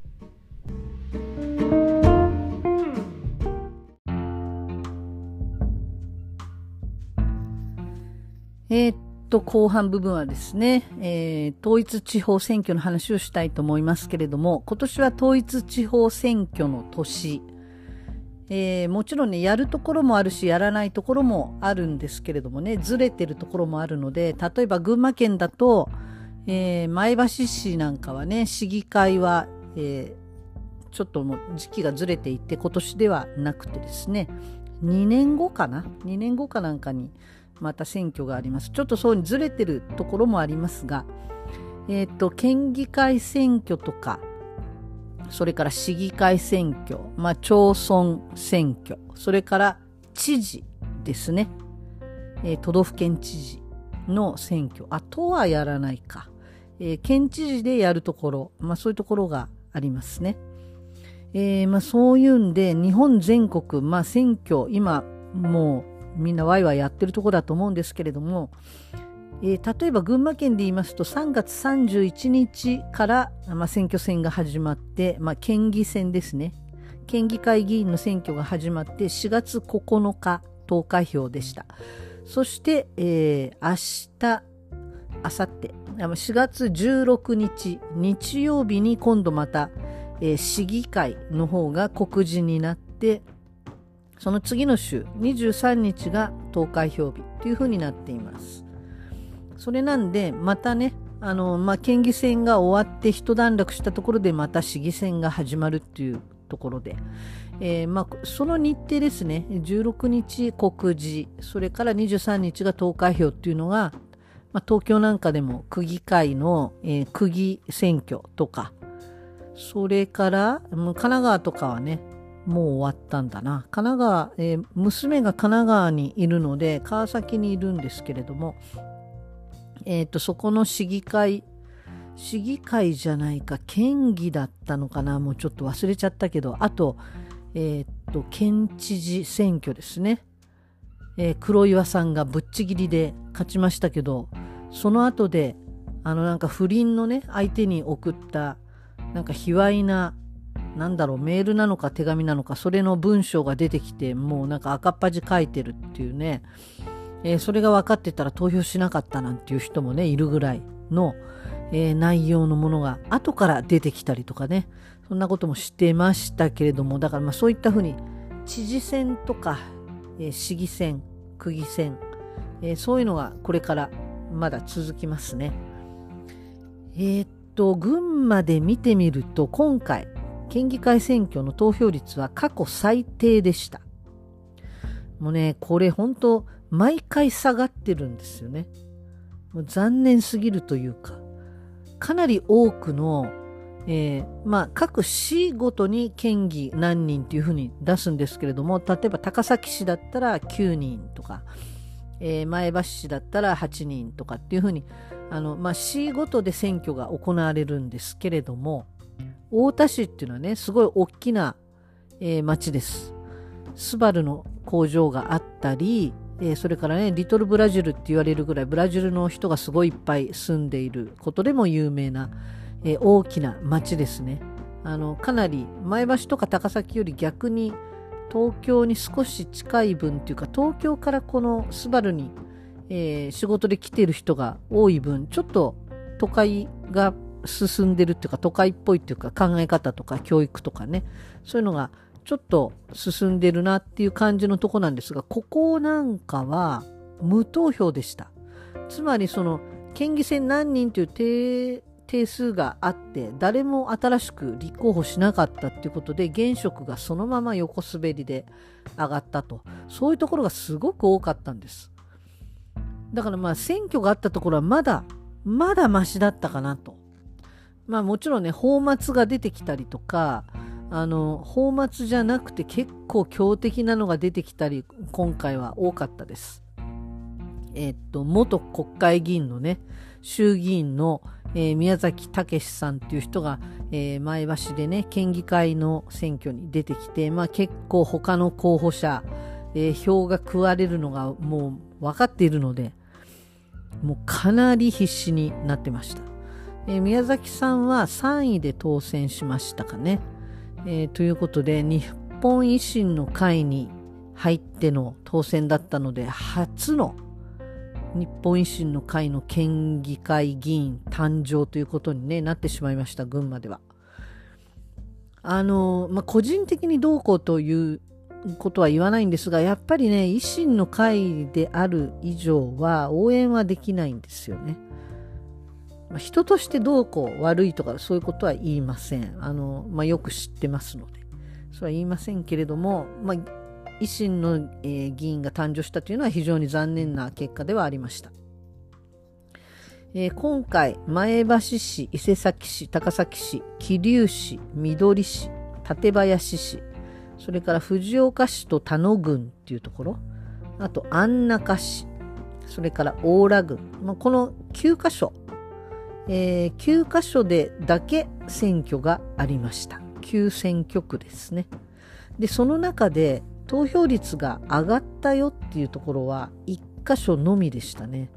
えー、っと後半部分はですね、えー、統一地方選挙の話をしたいと思いますけれども、今年は統一地方選挙の年、えー、もちろんねやるところもあるしやらないところもあるんですけれどもね、ずれてるところもあるので、例えば群馬県だと、えー、前橋市なんかはね市議会は、えー、ちょっともう時期がずれていて今年ではなくてですね、にねんごかなにねんごかなんかにまた選挙があります。ちょっとそうにずれてるところもありますが、えっと県議会選挙とか、それから市議会選挙、まあ町村選挙、それから知事ですね、えー、都道府県知事の選挙、あとはやらないか、えー、県知事でやるところ、まあそういうところがありますね。 えーまあ、そういうんで日本全国、まあ、選挙今もうみんなワイワイやってるところだと思うんですけれども、えー、例えば群馬県で言いますとさんがつさんじゅういちにちから、まあ、選挙戦が始まって、まあ、県議選ですね。県議会議員の選挙が始まってしがつここのか投開票でした。そして、えー、明日明後日しがつじゅうろくにち日曜日に今度また、えー、市議会の方が告示になって、その次の週にじゅうさんにちが投開票日というふうになっています。それなんでまたね、あの、まあ、県議選が終わって一段落したところでまた市議選が始まるっていうところで、えーまあ、その日程ですね。じゅうろくにち告示、それからにじゅうさんにちが投開票っていうのが、まあ、東京なんかでも区議会の、えー、区議選挙とか、それから神奈川とかはねもう終わったんだな。神奈川、えー、娘が神奈川にいるので川崎にいるんですけれども、えーと、そこの市議会市議会じゃないか県議だったのかな、もうちょっと忘れちゃったけど、あと、えーと、県知事選挙ですね、えー、黒岩さんがぶっちぎりで勝ちましたけど、その後であのなんか不倫のね相手に送ったなんか卑猥ななんだろうメールなのか手紙なのか、それの文章が出てきて、もうなんか赤っ端書いてるっていうね、えー、それが分かってたら投票しなかったなんていう人もねいるぐらいの、えー、内容のものが後から出てきたりとかね、そんなこともしてましたけれども、だからまあそういったふうに知事選とか、えー、市議選、区議選、えー、そういうのがこれからまだ続きますね。えー、っと群馬で見てみると今回県議会選挙の投票率は過去最低でした。もうねこれ本当毎回下がってるんですよね。もう残念すぎるというか、かなり多くの、えーまあ、各市ごとに県議何人っていうふうに出すんですけれども、例えば高崎市だったらきゅうにんとか、えー、前橋市だったらはちにんとかっていうふうにあの、まあ、市ごとで選挙が行われるんですけれども、太田市っていうのはねすごい大きな、えー、町です。スバルの工場があったり、えー、それからねリトルブラジルって言われるぐらいブラジルの人がすごいいっぱい住んでいることでも有名な、えー、大きな町ですね。あのかなり前橋とか高崎より逆に東京に少し近い分っていうか、東京からこのスバルに、えー、仕事で来てる人が多い分、ちょっと都会が進んでるっていうか都会っぽいっていうか、考え方とか教育とかね、そういうのがちょっと進んでるなっていう感じのとこなんですが、ここなんかは無投票でした。つまりその県議選何人という 定, 定数があって誰も新しく立候補しなかったっていうことで、現職がそのまま横滑りで上がったと、そういうところがすごく多かったんです。だからまあ選挙があったところはまだまだマシだったかなと。まあもちろんね泡沫が出てきたりとか、あの泡沫じゃなくて結構強敵なのが出てきたり今回は多かったです。えー、っと元国会議員のね衆議院の、えー、宮崎武さんっていう人が、えー、前橋でね県議会の選挙に出てきて、まあ、結構他の候補者、えー、票が食われるのがもう分かっているので、もうかなり必死になってました。えー、宮崎さんはさんいで当選しましたかね。えー、ということで日本維新の会に入っての当選だったので、初の日本維新の会の県議会議員誕生ということに、ね、なってしまいました。群馬ではあの、まあ、個人的にどうこうということは言わないんですが、やっぱりね維新の会である以上は応援はできないんですよね。まあ、人としてどうこう悪いとかそういうことは言いません。あの、まあ、よく知ってますのでそれは言いませんけれども、まあ、維新の、えー、議員が誕生したというのは非常に残念な結果ではありました。えー、今回前橋市、伊勢崎市、高崎市、桐生市、緑市、館林市、それから藤岡市と田野郡っていうところ、あと安中市、それから大良郡、まあ、このきゅうかしょ、えー、きゅうかしょでだけ選挙がありました。 きゅう選挙区ですね。でその中で投票率が上がったよっていうところはいっ箇所のみでしたね。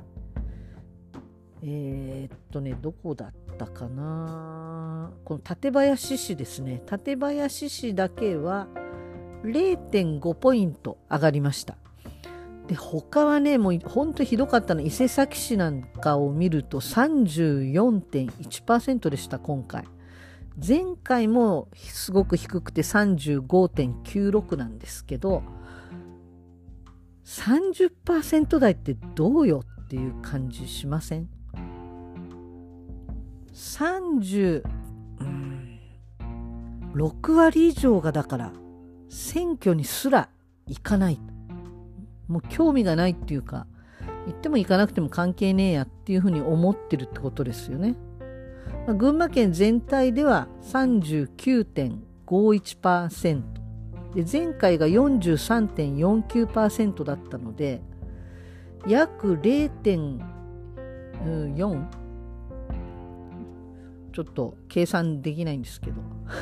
えー、っとねどこだったかな。この館林市ですね。館林市だけは れいてんご ポイント上がりました。で他はねもう本当ひどかったの。伊勢崎市なんかを見ると さんじゅうよんてんいちパーセント でした今回。前回もすごく低くて さんじゅうごてんきゅうろく なんですけど さんじゅっパーセント 台ってどうよっていう感じしません？さんじゅう、うん、ろく割以上がだから選挙にすら行かない、もう興味がないっていうか、行っても行かなくても関係ねえやっていうふうに思ってるってことですよね。まあ、群馬県全体では さんじゅうきゅうてんごいちパーセント で前回が よんじゅうさんてんよんきゅうパーセント だったので約 れいてんよん、ちょっと計算できないんですけど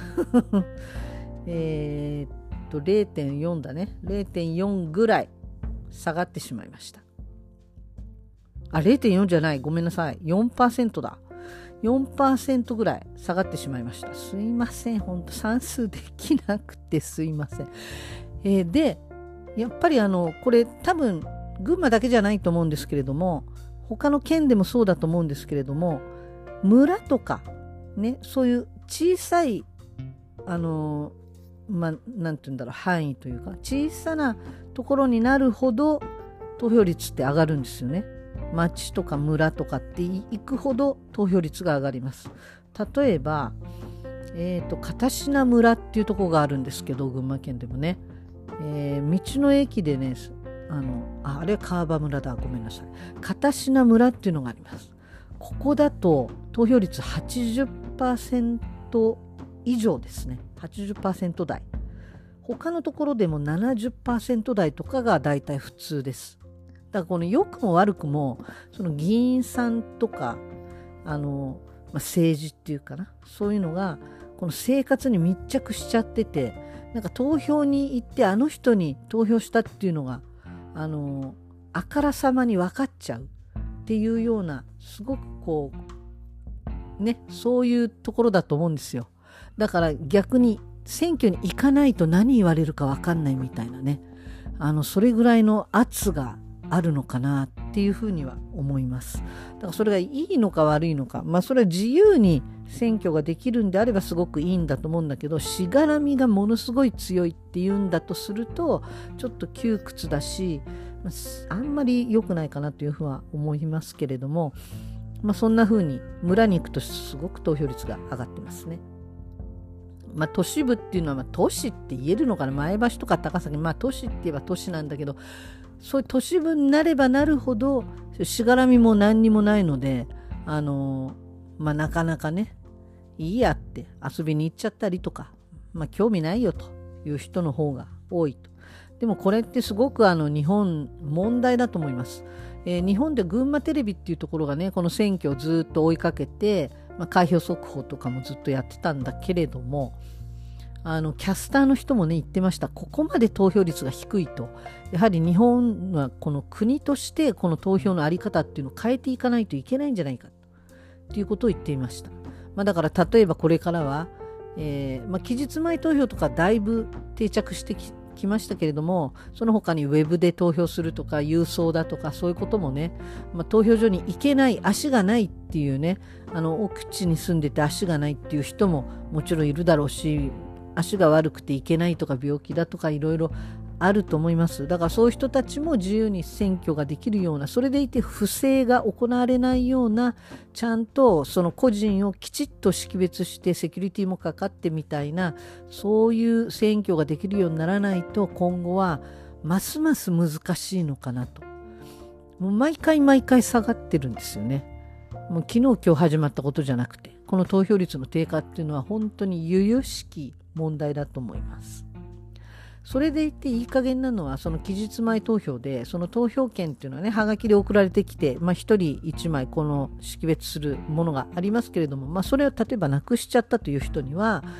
えっと れいてんよん だね。 れいてんよん ぐらい下がってしまいました。あ れいてんよん じゃない、ごめんなさい、 よんパーセント だ。よんパーセント ぐらい下がってしまいました。すいません、本当算数できなくてすいません。えー、でやっぱりあのこれ多分群馬だけじゃないと思うんですけれども、他の県でもそうだと思うんですけれども、村とかね、そういう小さいあのまあなんていうんだろう、範囲というか小さなところになるほど投票率って上がるんですよね。町とか村とかって行くほど投票率が上がります。例えば、えーと、片品村っていうところがあるんですけど、群馬県でもね、えー、道の駅でね、あの あ, あれは川場村だ、ごめんなさい、片品村っていうのがあります。ここだと投票率 はちじゅっパーセント 以上ですね。はちじゅっパーセント 台。他のところでも ななじゅっパーセント 台とかがだいたい普通です。だからこの良くも悪くもその議員さんとかあの、まあ、政治っていうかな、そういうのがこの生活に密着しちゃってて、なんか投票に行ってあの人に投票したっていうのがあのあからさまに分かっちゃうっていうような、すごくこうね、そういうところだと思うんですよ。だから逆に選挙に行かないと何言われるか分かんないみたいなね、あのそれぐらいの圧があるのかなっていうふうには思います。だからそれがいいのか悪いのか、まあそれは自由に選挙ができるんであればすごくいいんだと思うんだけど、しがらみがものすごい強いっていうんだとするとちょっと窮屈だし、あんまり良くないかなというふうは思いますけれども、まあ、そんなふうに村に行くとすごく投票率が上がってますね。まあ、都市部っていうのは、まあ、都市って言えるのかな、前橋とか高崎、まあ都市って言えば都市なんだけど、そういう都市部になればなるほどしがらみも何にもないので、あのまあなかなかね、いいやって遊びに行っちゃったりとか、まあ興味ないよという人の方が多いと。でもこれってすごくあの日本問題だと思います。えー、日本で群馬テレビっていうところがね、この選挙をずっと追いかけて、まあ、開票速報とかもずっとやってたんだけれども、あのキャスターの人もね言ってました。ここまで投票率が低いと、やはり日本はこの国としてこの投票のあり方っていうのを変えていかないといけないんじゃないかということを言っていました。まあ、だから例えばこれからは、えーまあ、期日前投票とかだいぶ定着してききましたけれども、その他にウェブで投票するとか郵送だとかそういうこともね、まあ、投票所に行けない、足がないっていうね、あの奥地に住んでて足がないっていう人ももちろんいるだろうし、足が悪くて行けないとか病気だとかいろいろあると思います。だからそういう人たちも自由に選挙ができるような、それでいて不正が行われないような、ちゃんとその個人をきちっと識別してセキュリティもかかってみたいな、そういう選挙ができるようにならないと今後はますます難しいのかなと。もう毎回毎回下がってるんですよね。もう昨日今日始まったことじゃなくて、この投票率の低下っていうのは本当に由々しき問題だと思います。それでいていい加減なのは、その期日前投票でその投票券っていうのはね、はがきで送られてきて、まあ、ひとりいちまいこの識別するものがありますけれども、まあ、それを例えばなくしちゃったという人には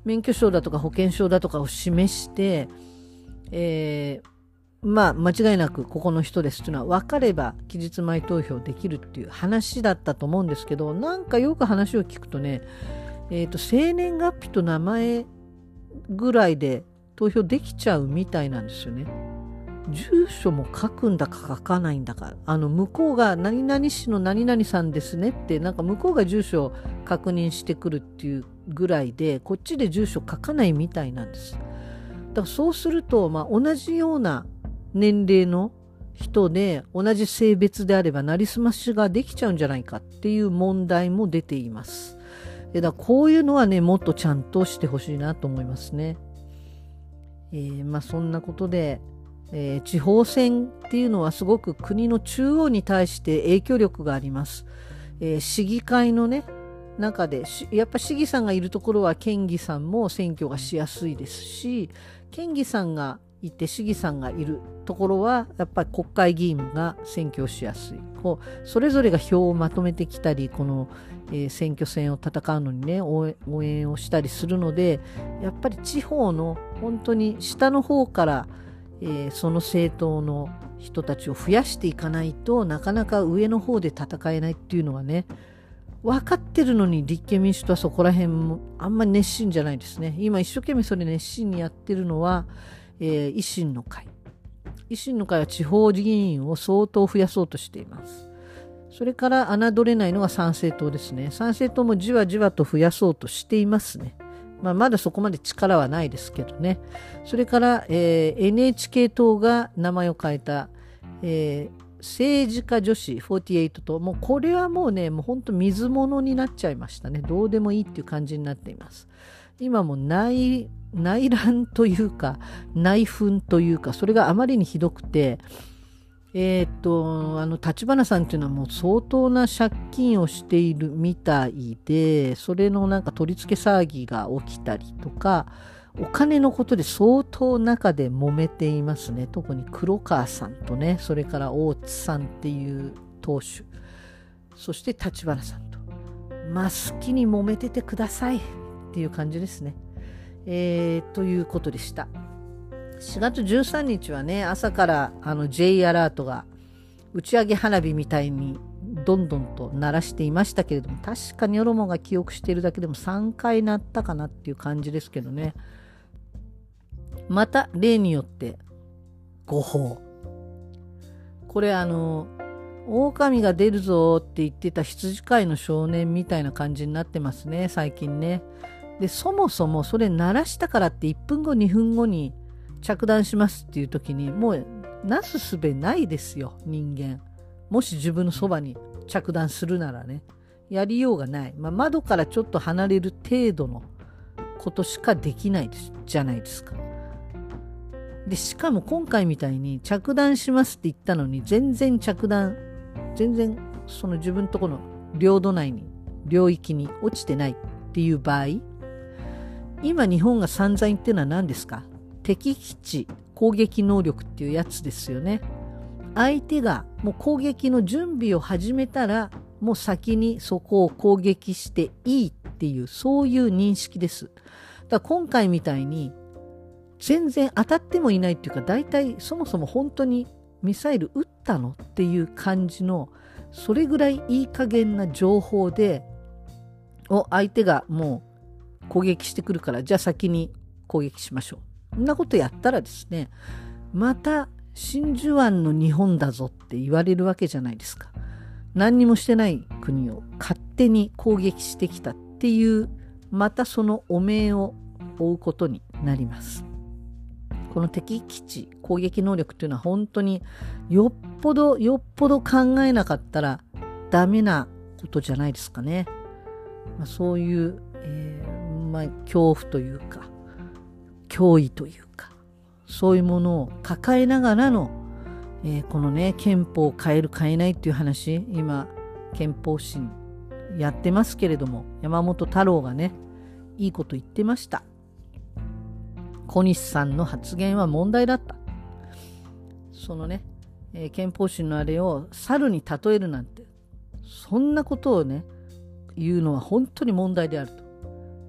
免許証だとか保険証だとかを示して、えーまあ間違いなくここの人ですっていうのは分かれば期日前投票できるっていう話だったと思うんですけど、なんかよく話を聞くとね、えーと、生年月日と名前ぐらいで投票できちゃうみたいなんですよね。住所も書くんだか書かないんだか、あの向こうが何々市の何々さんですねって、なんか向こうが住所を確認してくるっていうぐらいで、こっちで住所書かないみたいなんです。だからそうすると、まあ、同じような年齢の人で同じ性別であればなりすましができちゃうんじゃないかっていう問題も出ています。だからこういうのはね、もっとちゃんとしてほしいなと思いますね。えー、まあそんなことで、えー、地方選っていうのはすごく国の中央に対して影響力があります。えー、市議会のね中でやっぱ市議さんがいるところは県議さんも選挙がしやすいですし、県議さんがいて市議さんがいるところはやっぱり国会議員が選挙をしやすい。こうそれぞれが票をまとめてきたり、この、えー、選挙戦を戦うのにね応援、応援をしたりするので、やっぱり地方の本当に下の方から、えー、その政党の人たちを増やしていかないとなかなか上の方で戦えないっていうのはね分かってるのに、立憲民主党はそこら辺もあんまり熱心じゃないですね。今一生懸命それ熱心にやってるのは、えー、維新の会。維新の会は地方議員を相当増やそうとしています。それから侮れないのが参政党ですね。参政党もじわじわと増やそうとしていますね。まあ、まだそこまで力はないですけどね。それから、えー、エヌエイチケー 党が名前を変えた、えー、政治家女子よんじゅうはちと、もうこれはもうね、もう本当水物になっちゃいましたね。どうでもいいっていう感じになっています。今も内内乱というか内紛というか、それがあまりにひどくて、えー、っとあの立花さんっていうのはもう相当な借金をしているみたいで、それのなんか取り付け騒ぎが起きたりとか、お金のことで相当中で揉めていますね。特に黒川さんとね、それから大津さんっていう党首、そして立花さんと、まあ好きに揉めててくださいっていう感じですね。えー、ということでした。しがつじゅうさんにちはね、朝からあの J アラートが打ち上げ花火みたいにどんどんと鳴らしていましたけれども、確かにヨロモが記憶しているだけでもさんかい鳴ったかなっていう感じですけどね。また例によってごほう。これあの狼が出るぞって言ってた羊飼いの少年みたいな感じになってますね、最近ね。でそもそもそれ鳴らしたからっていっぷんごにふんごに着弾しますっていう時にもうなすすべないですよ、人間。もし自分のそばに着弾するならね、やりようがない。まあ、窓からちょっと離れる程度のことしかできないですじゃないですか。でしかも今回みたいに着弾しますって言ったのに全然着弾全然その自分とこの領土内に領域に落ちてないっていう場合、今日本が散々言ってるのは何ですか？敵基地攻撃能力っていうやつですよね。相手がもう攻撃の準備を始めたらもう先にそこを攻撃していいっていう、そういう認識です。だから今回みたいに全然当たってもいないっていうか、大体そもそも本当にミサイル撃ったのっていう感じの、それぐらいいい加減な情報でお相手がもう攻撃してくるから、じゃあ先に攻撃しましょう。そんなことやったらですね、また真珠湾の日本だぞって言われるわけじゃないですか。何にもしてない国を勝手に攻撃してきたっていう、またその汚名を負うことになります。この敵基地攻撃能力っていうのは本当によっぽどよっぽど考えなかったらダメなことじゃないですかね。まあ、そういう、えーまあ、恐怖というか脅威というか、そういうものを抱えながらの、えー、このね憲法を変える変えないっていう話、今憲法審やってますけれども、山本太郎がねいいこと言ってました。小西さんの発言は問題だった。そのね、えー、憲法審のあれを猿に例えるなんて、そんなことをね言うのは本当に問題であると。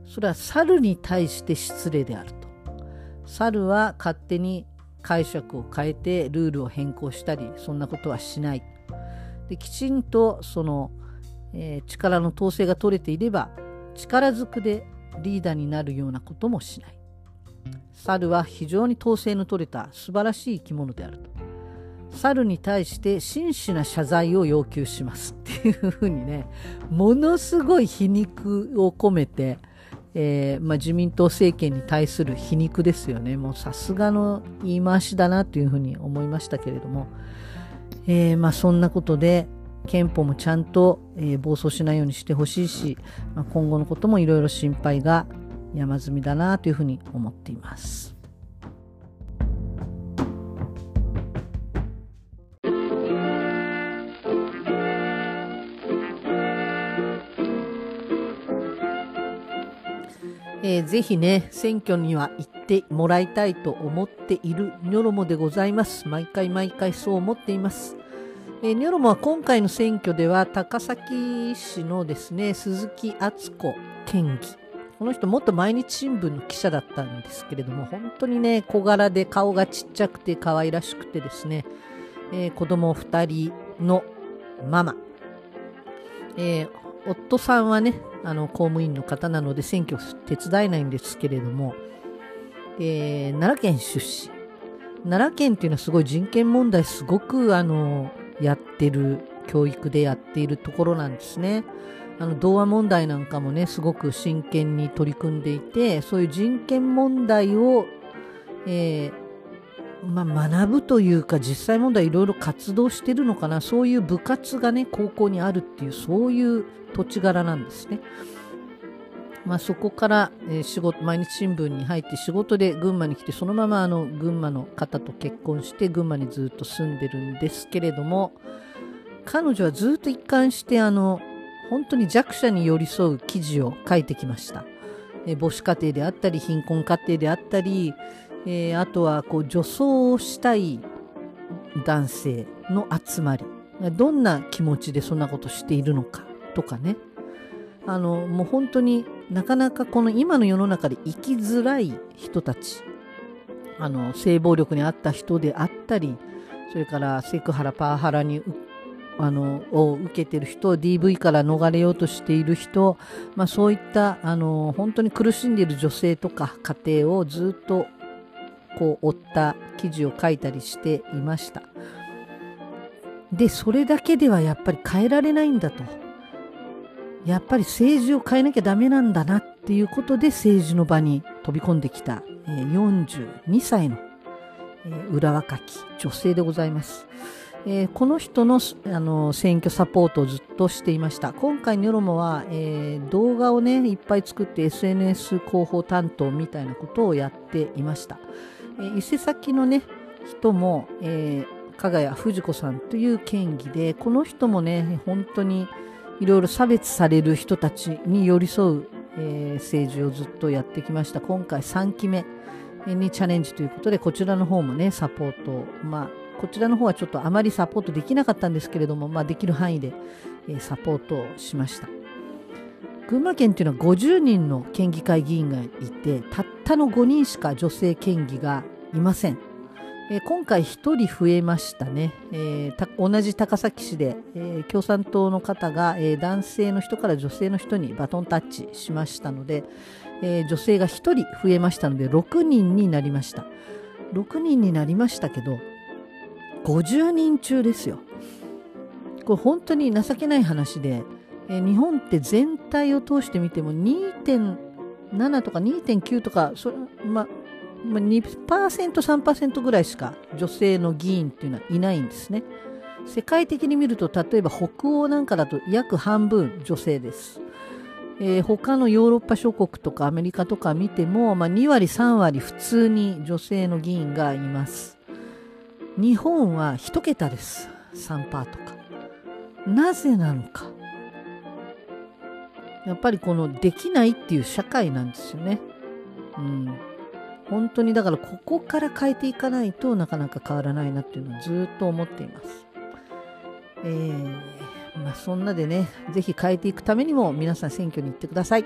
それは猿に対して失礼であると。猿は勝手に解釈を変えてルールを変更したり、そんなことはしない。できちんとその、えー、力の統制が取れていれば、力ずくでリーダーになるようなこともしない。猿は非常に統制の取れた素晴らしい生き物であると。猿に対して真摯な謝罪を要求しますっていうふうにね、ものすごい皮肉を込めて、えーまあ、自民党政権に対する皮肉ですよね。もうさすがの言い回しだなというふうに思いましたけれども、えーまあ、そんなことで憲法もちゃんと、えー、暴走しないようにしてほしいし、まあ、今後のこともいろいろ心配が山積みだなというふうに思っています。えー、ぜひね、選挙には行ってもらいたいと思っているニョロモでございます。毎回毎回そう思っています。えー、ニョロモは今回の選挙では高崎市のですね、鈴木敦子県議。この人元毎日新聞の記者だったんですけれども、本当にね、小柄で顔がちっちゃくて可愛らしくてですね、えー、子供ふたりのママ。えー夫さんはね、あの公務員の方なので選挙手伝えないんですけれども、えー、奈良県出身。奈良県っていうのはすごい人権問題すごくあのやってる、教育でやっているところなんですね。あの童話問題なんかもね、すごく真剣に取り組んでいて、そういう人権問題を、えーまあ、学ぶというか実際問題いろいろ活動してるのかな。そういう部活がね高校にあるっていう、そういう土地柄なんですね。まあ、そこから、えー、仕事毎日新聞に入って仕事で群馬に来て、そのままあの群馬の方と結婚して群馬にずっと住んでるんですけれども、彼女はずっと一貫してあの本当に弱者に寄り添う記事を書いてきました。えー、母子家庭であったり貧困家庭であったり、えー、あとはこう女装をしたい男性の集まり、どんな気持ちでそんなことしているのかとかね、あのもう本当になかなかこの今の世の中で生きづらい人たち、あの性暴力にあった人であったり、それからセクハラパワハラにあのを受けている人、 ディーブイ から逃れようとしている人、まあ、そういったあの本当に苦しんでいる女性とか家庭をずっとこう追った記事を書いたりしていました。でそれだけではやっぱり変えられないんだと、やっぱり政治を変えなきゃダメなんだなっていうことで政治の場に飛び込んできた、えー、よんじゅうにさいの、えー、裏若き女性でございます。えー、この人の、あの選挙サポートをずっとしていました。今回ニョロモは、えー、動画をねいっぱい作って エスエヌエス 広報担当みたいなことをやっていました。えー、伊勢崎のね人も、えー、加賀谷藤子さんという県議で、この人もね本当にいろいろ差別される人たちに寄り添う、えー、政治をずっとやってきました。今回さんきめにチャレンジということで、こちらの方もねサポートを、まあこちらの方はちょっとあまりサポートできなかったんですけれども、まあ、できる範囲で、えー、サポートをしました。群馬県というのはごじゅうにんの県議会議員がいて、たったのごにんしか女性県議がいません。えー、今回ひとり増えましたね。えー、た同じ高崎市で、えー、共産党の方が、えー、男性の人から女性の人にバトンタッチしましたので、えー、女性がひとり増えましたのでろくにんになりました。ろくにんになりましたけどごじゅうにん中ですよ。これ本当に情けない話で、えー、日本って全体を通してみても にてんなな とか にてんきゅう とかそれ、まま、にパーセント、さんパーセント ぐらいしか女性の議員っていうのはいないんですね。世界的に見ると例えば北欧なんかだと約半分女性です。えー、他のヨーロッパ諸国とかアメリカとか見ても、まあ、にわりさんわり普通に女性の議員がいます。日本は一桁です。さんパーセントとか。なぜなのか。やっぱりこのできないっていう社会なんですよね。うん。本当にだからここから変えていかないとなかなか変わらないなっていうのをずっと思っています。えー、まあそんなでね、ぜひ変えていくためにも皆さん選挙に行ってください。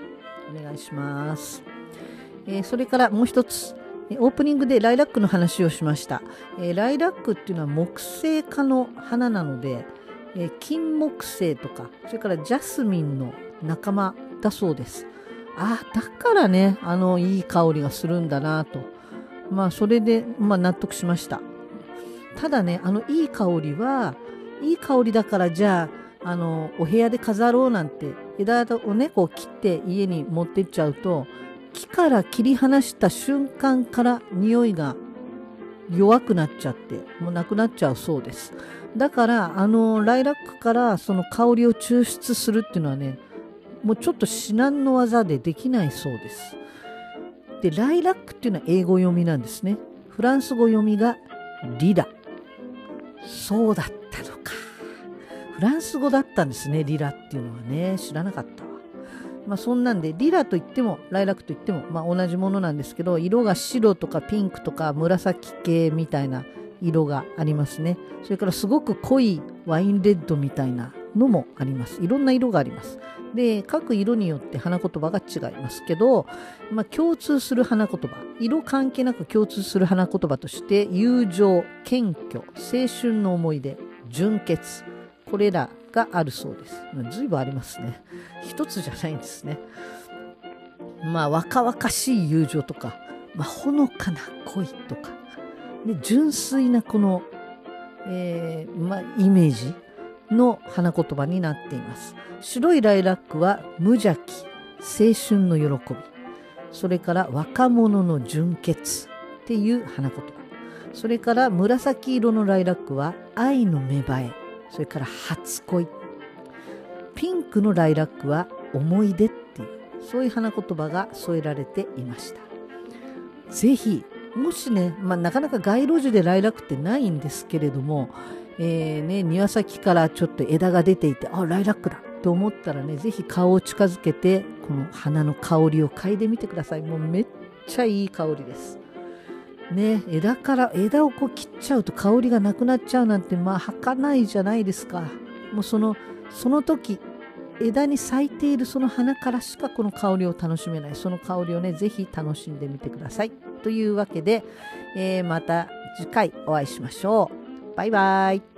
お願いします。えー、それからもう一つ、オープニングでライラックの話をしました。えー、ライラックっていうのは木星科の花なので、えー、金木犀とか、それからジャスミンの仲間だそうです。ああ、だからね、あのいい香りがするんだなと。まあそれで、まあ、納得しました。ただね、あのいい香りはいい香りだからじゃあ、あのお部屋で飾ろうなんて枝をねこう切って家に持ってっちゃうと、木から切り離した瞬間から匂いが弱くなっちゃってもうなくなっちゃうそうです。だからあのライラックからその香りを抽出するっていうのはね、もうちょっと至難の技でできないそうです。でライラックっていうのは英語読みなんですね。フランス語読みがリラ。そうだったのか。フランス語だったんですね、リラっていうのはね。知らなかったわ。まあそんなんでリラといってもライラックといってもまあ同じものなんですけど、色が白とかピンクとか紫系みたいな色がありますね。それからすごく濃いワインレッドみたいなのもあります。いろんな色があります。で各色によって花言葉が違いますけど、まあ、共通する花言葉、色関係なく共通する花言葉として友情、謙虚、青春の思い出、純潔、これらがあるそうです。ずいぶんありますね。一つじゃないんですね。まあ若々しい友情とか、まあ、ほのかな恋とか、で純粋なこの、えーまあ、イメージの花言葉になっています。白いライラックは無邪気、青春の喜び、それから若者の純潔っていう花言葉、それから紫色のライラックは愛の芽生え、それから初恋、ピンクのライラックは思い出っていう、そういう花言葉が添えられていました。ぜひもしね、まあ、なかなか街路樹でライラックってないんですけれども、えーね、庭先からちょっと枝が出ていて、あ、ライラックだと思ったらね、ぜひ顔を近づけてこの花の香りを嗅いでみてください。もうめっちゃいい香りですね。枝から枝をこう切っちゃうと香りがなくなっちゃうなんて、まあ儚いじゃないですか。もうそのその時枝に咲いているその花からしかこの香りを楽しめない。その香りをね、ぜひ楽しんでみてください。というわけで、えー、また次回お会いしましょう。バイバイ。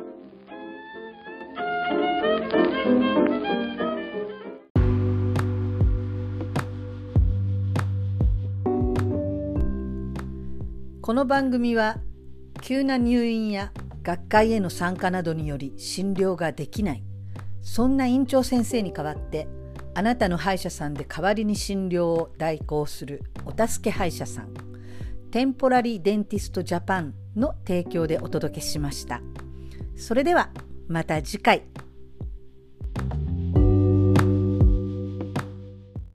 この番組は急な入院や学会への参加などにより診療ができない、そんな院長先生に代わってあなたの歯医者さんで代わりに診療を代行するお助け歯医者さん、テンポラリーデンティストジャパンの提供でお届けしました。それではまた次回。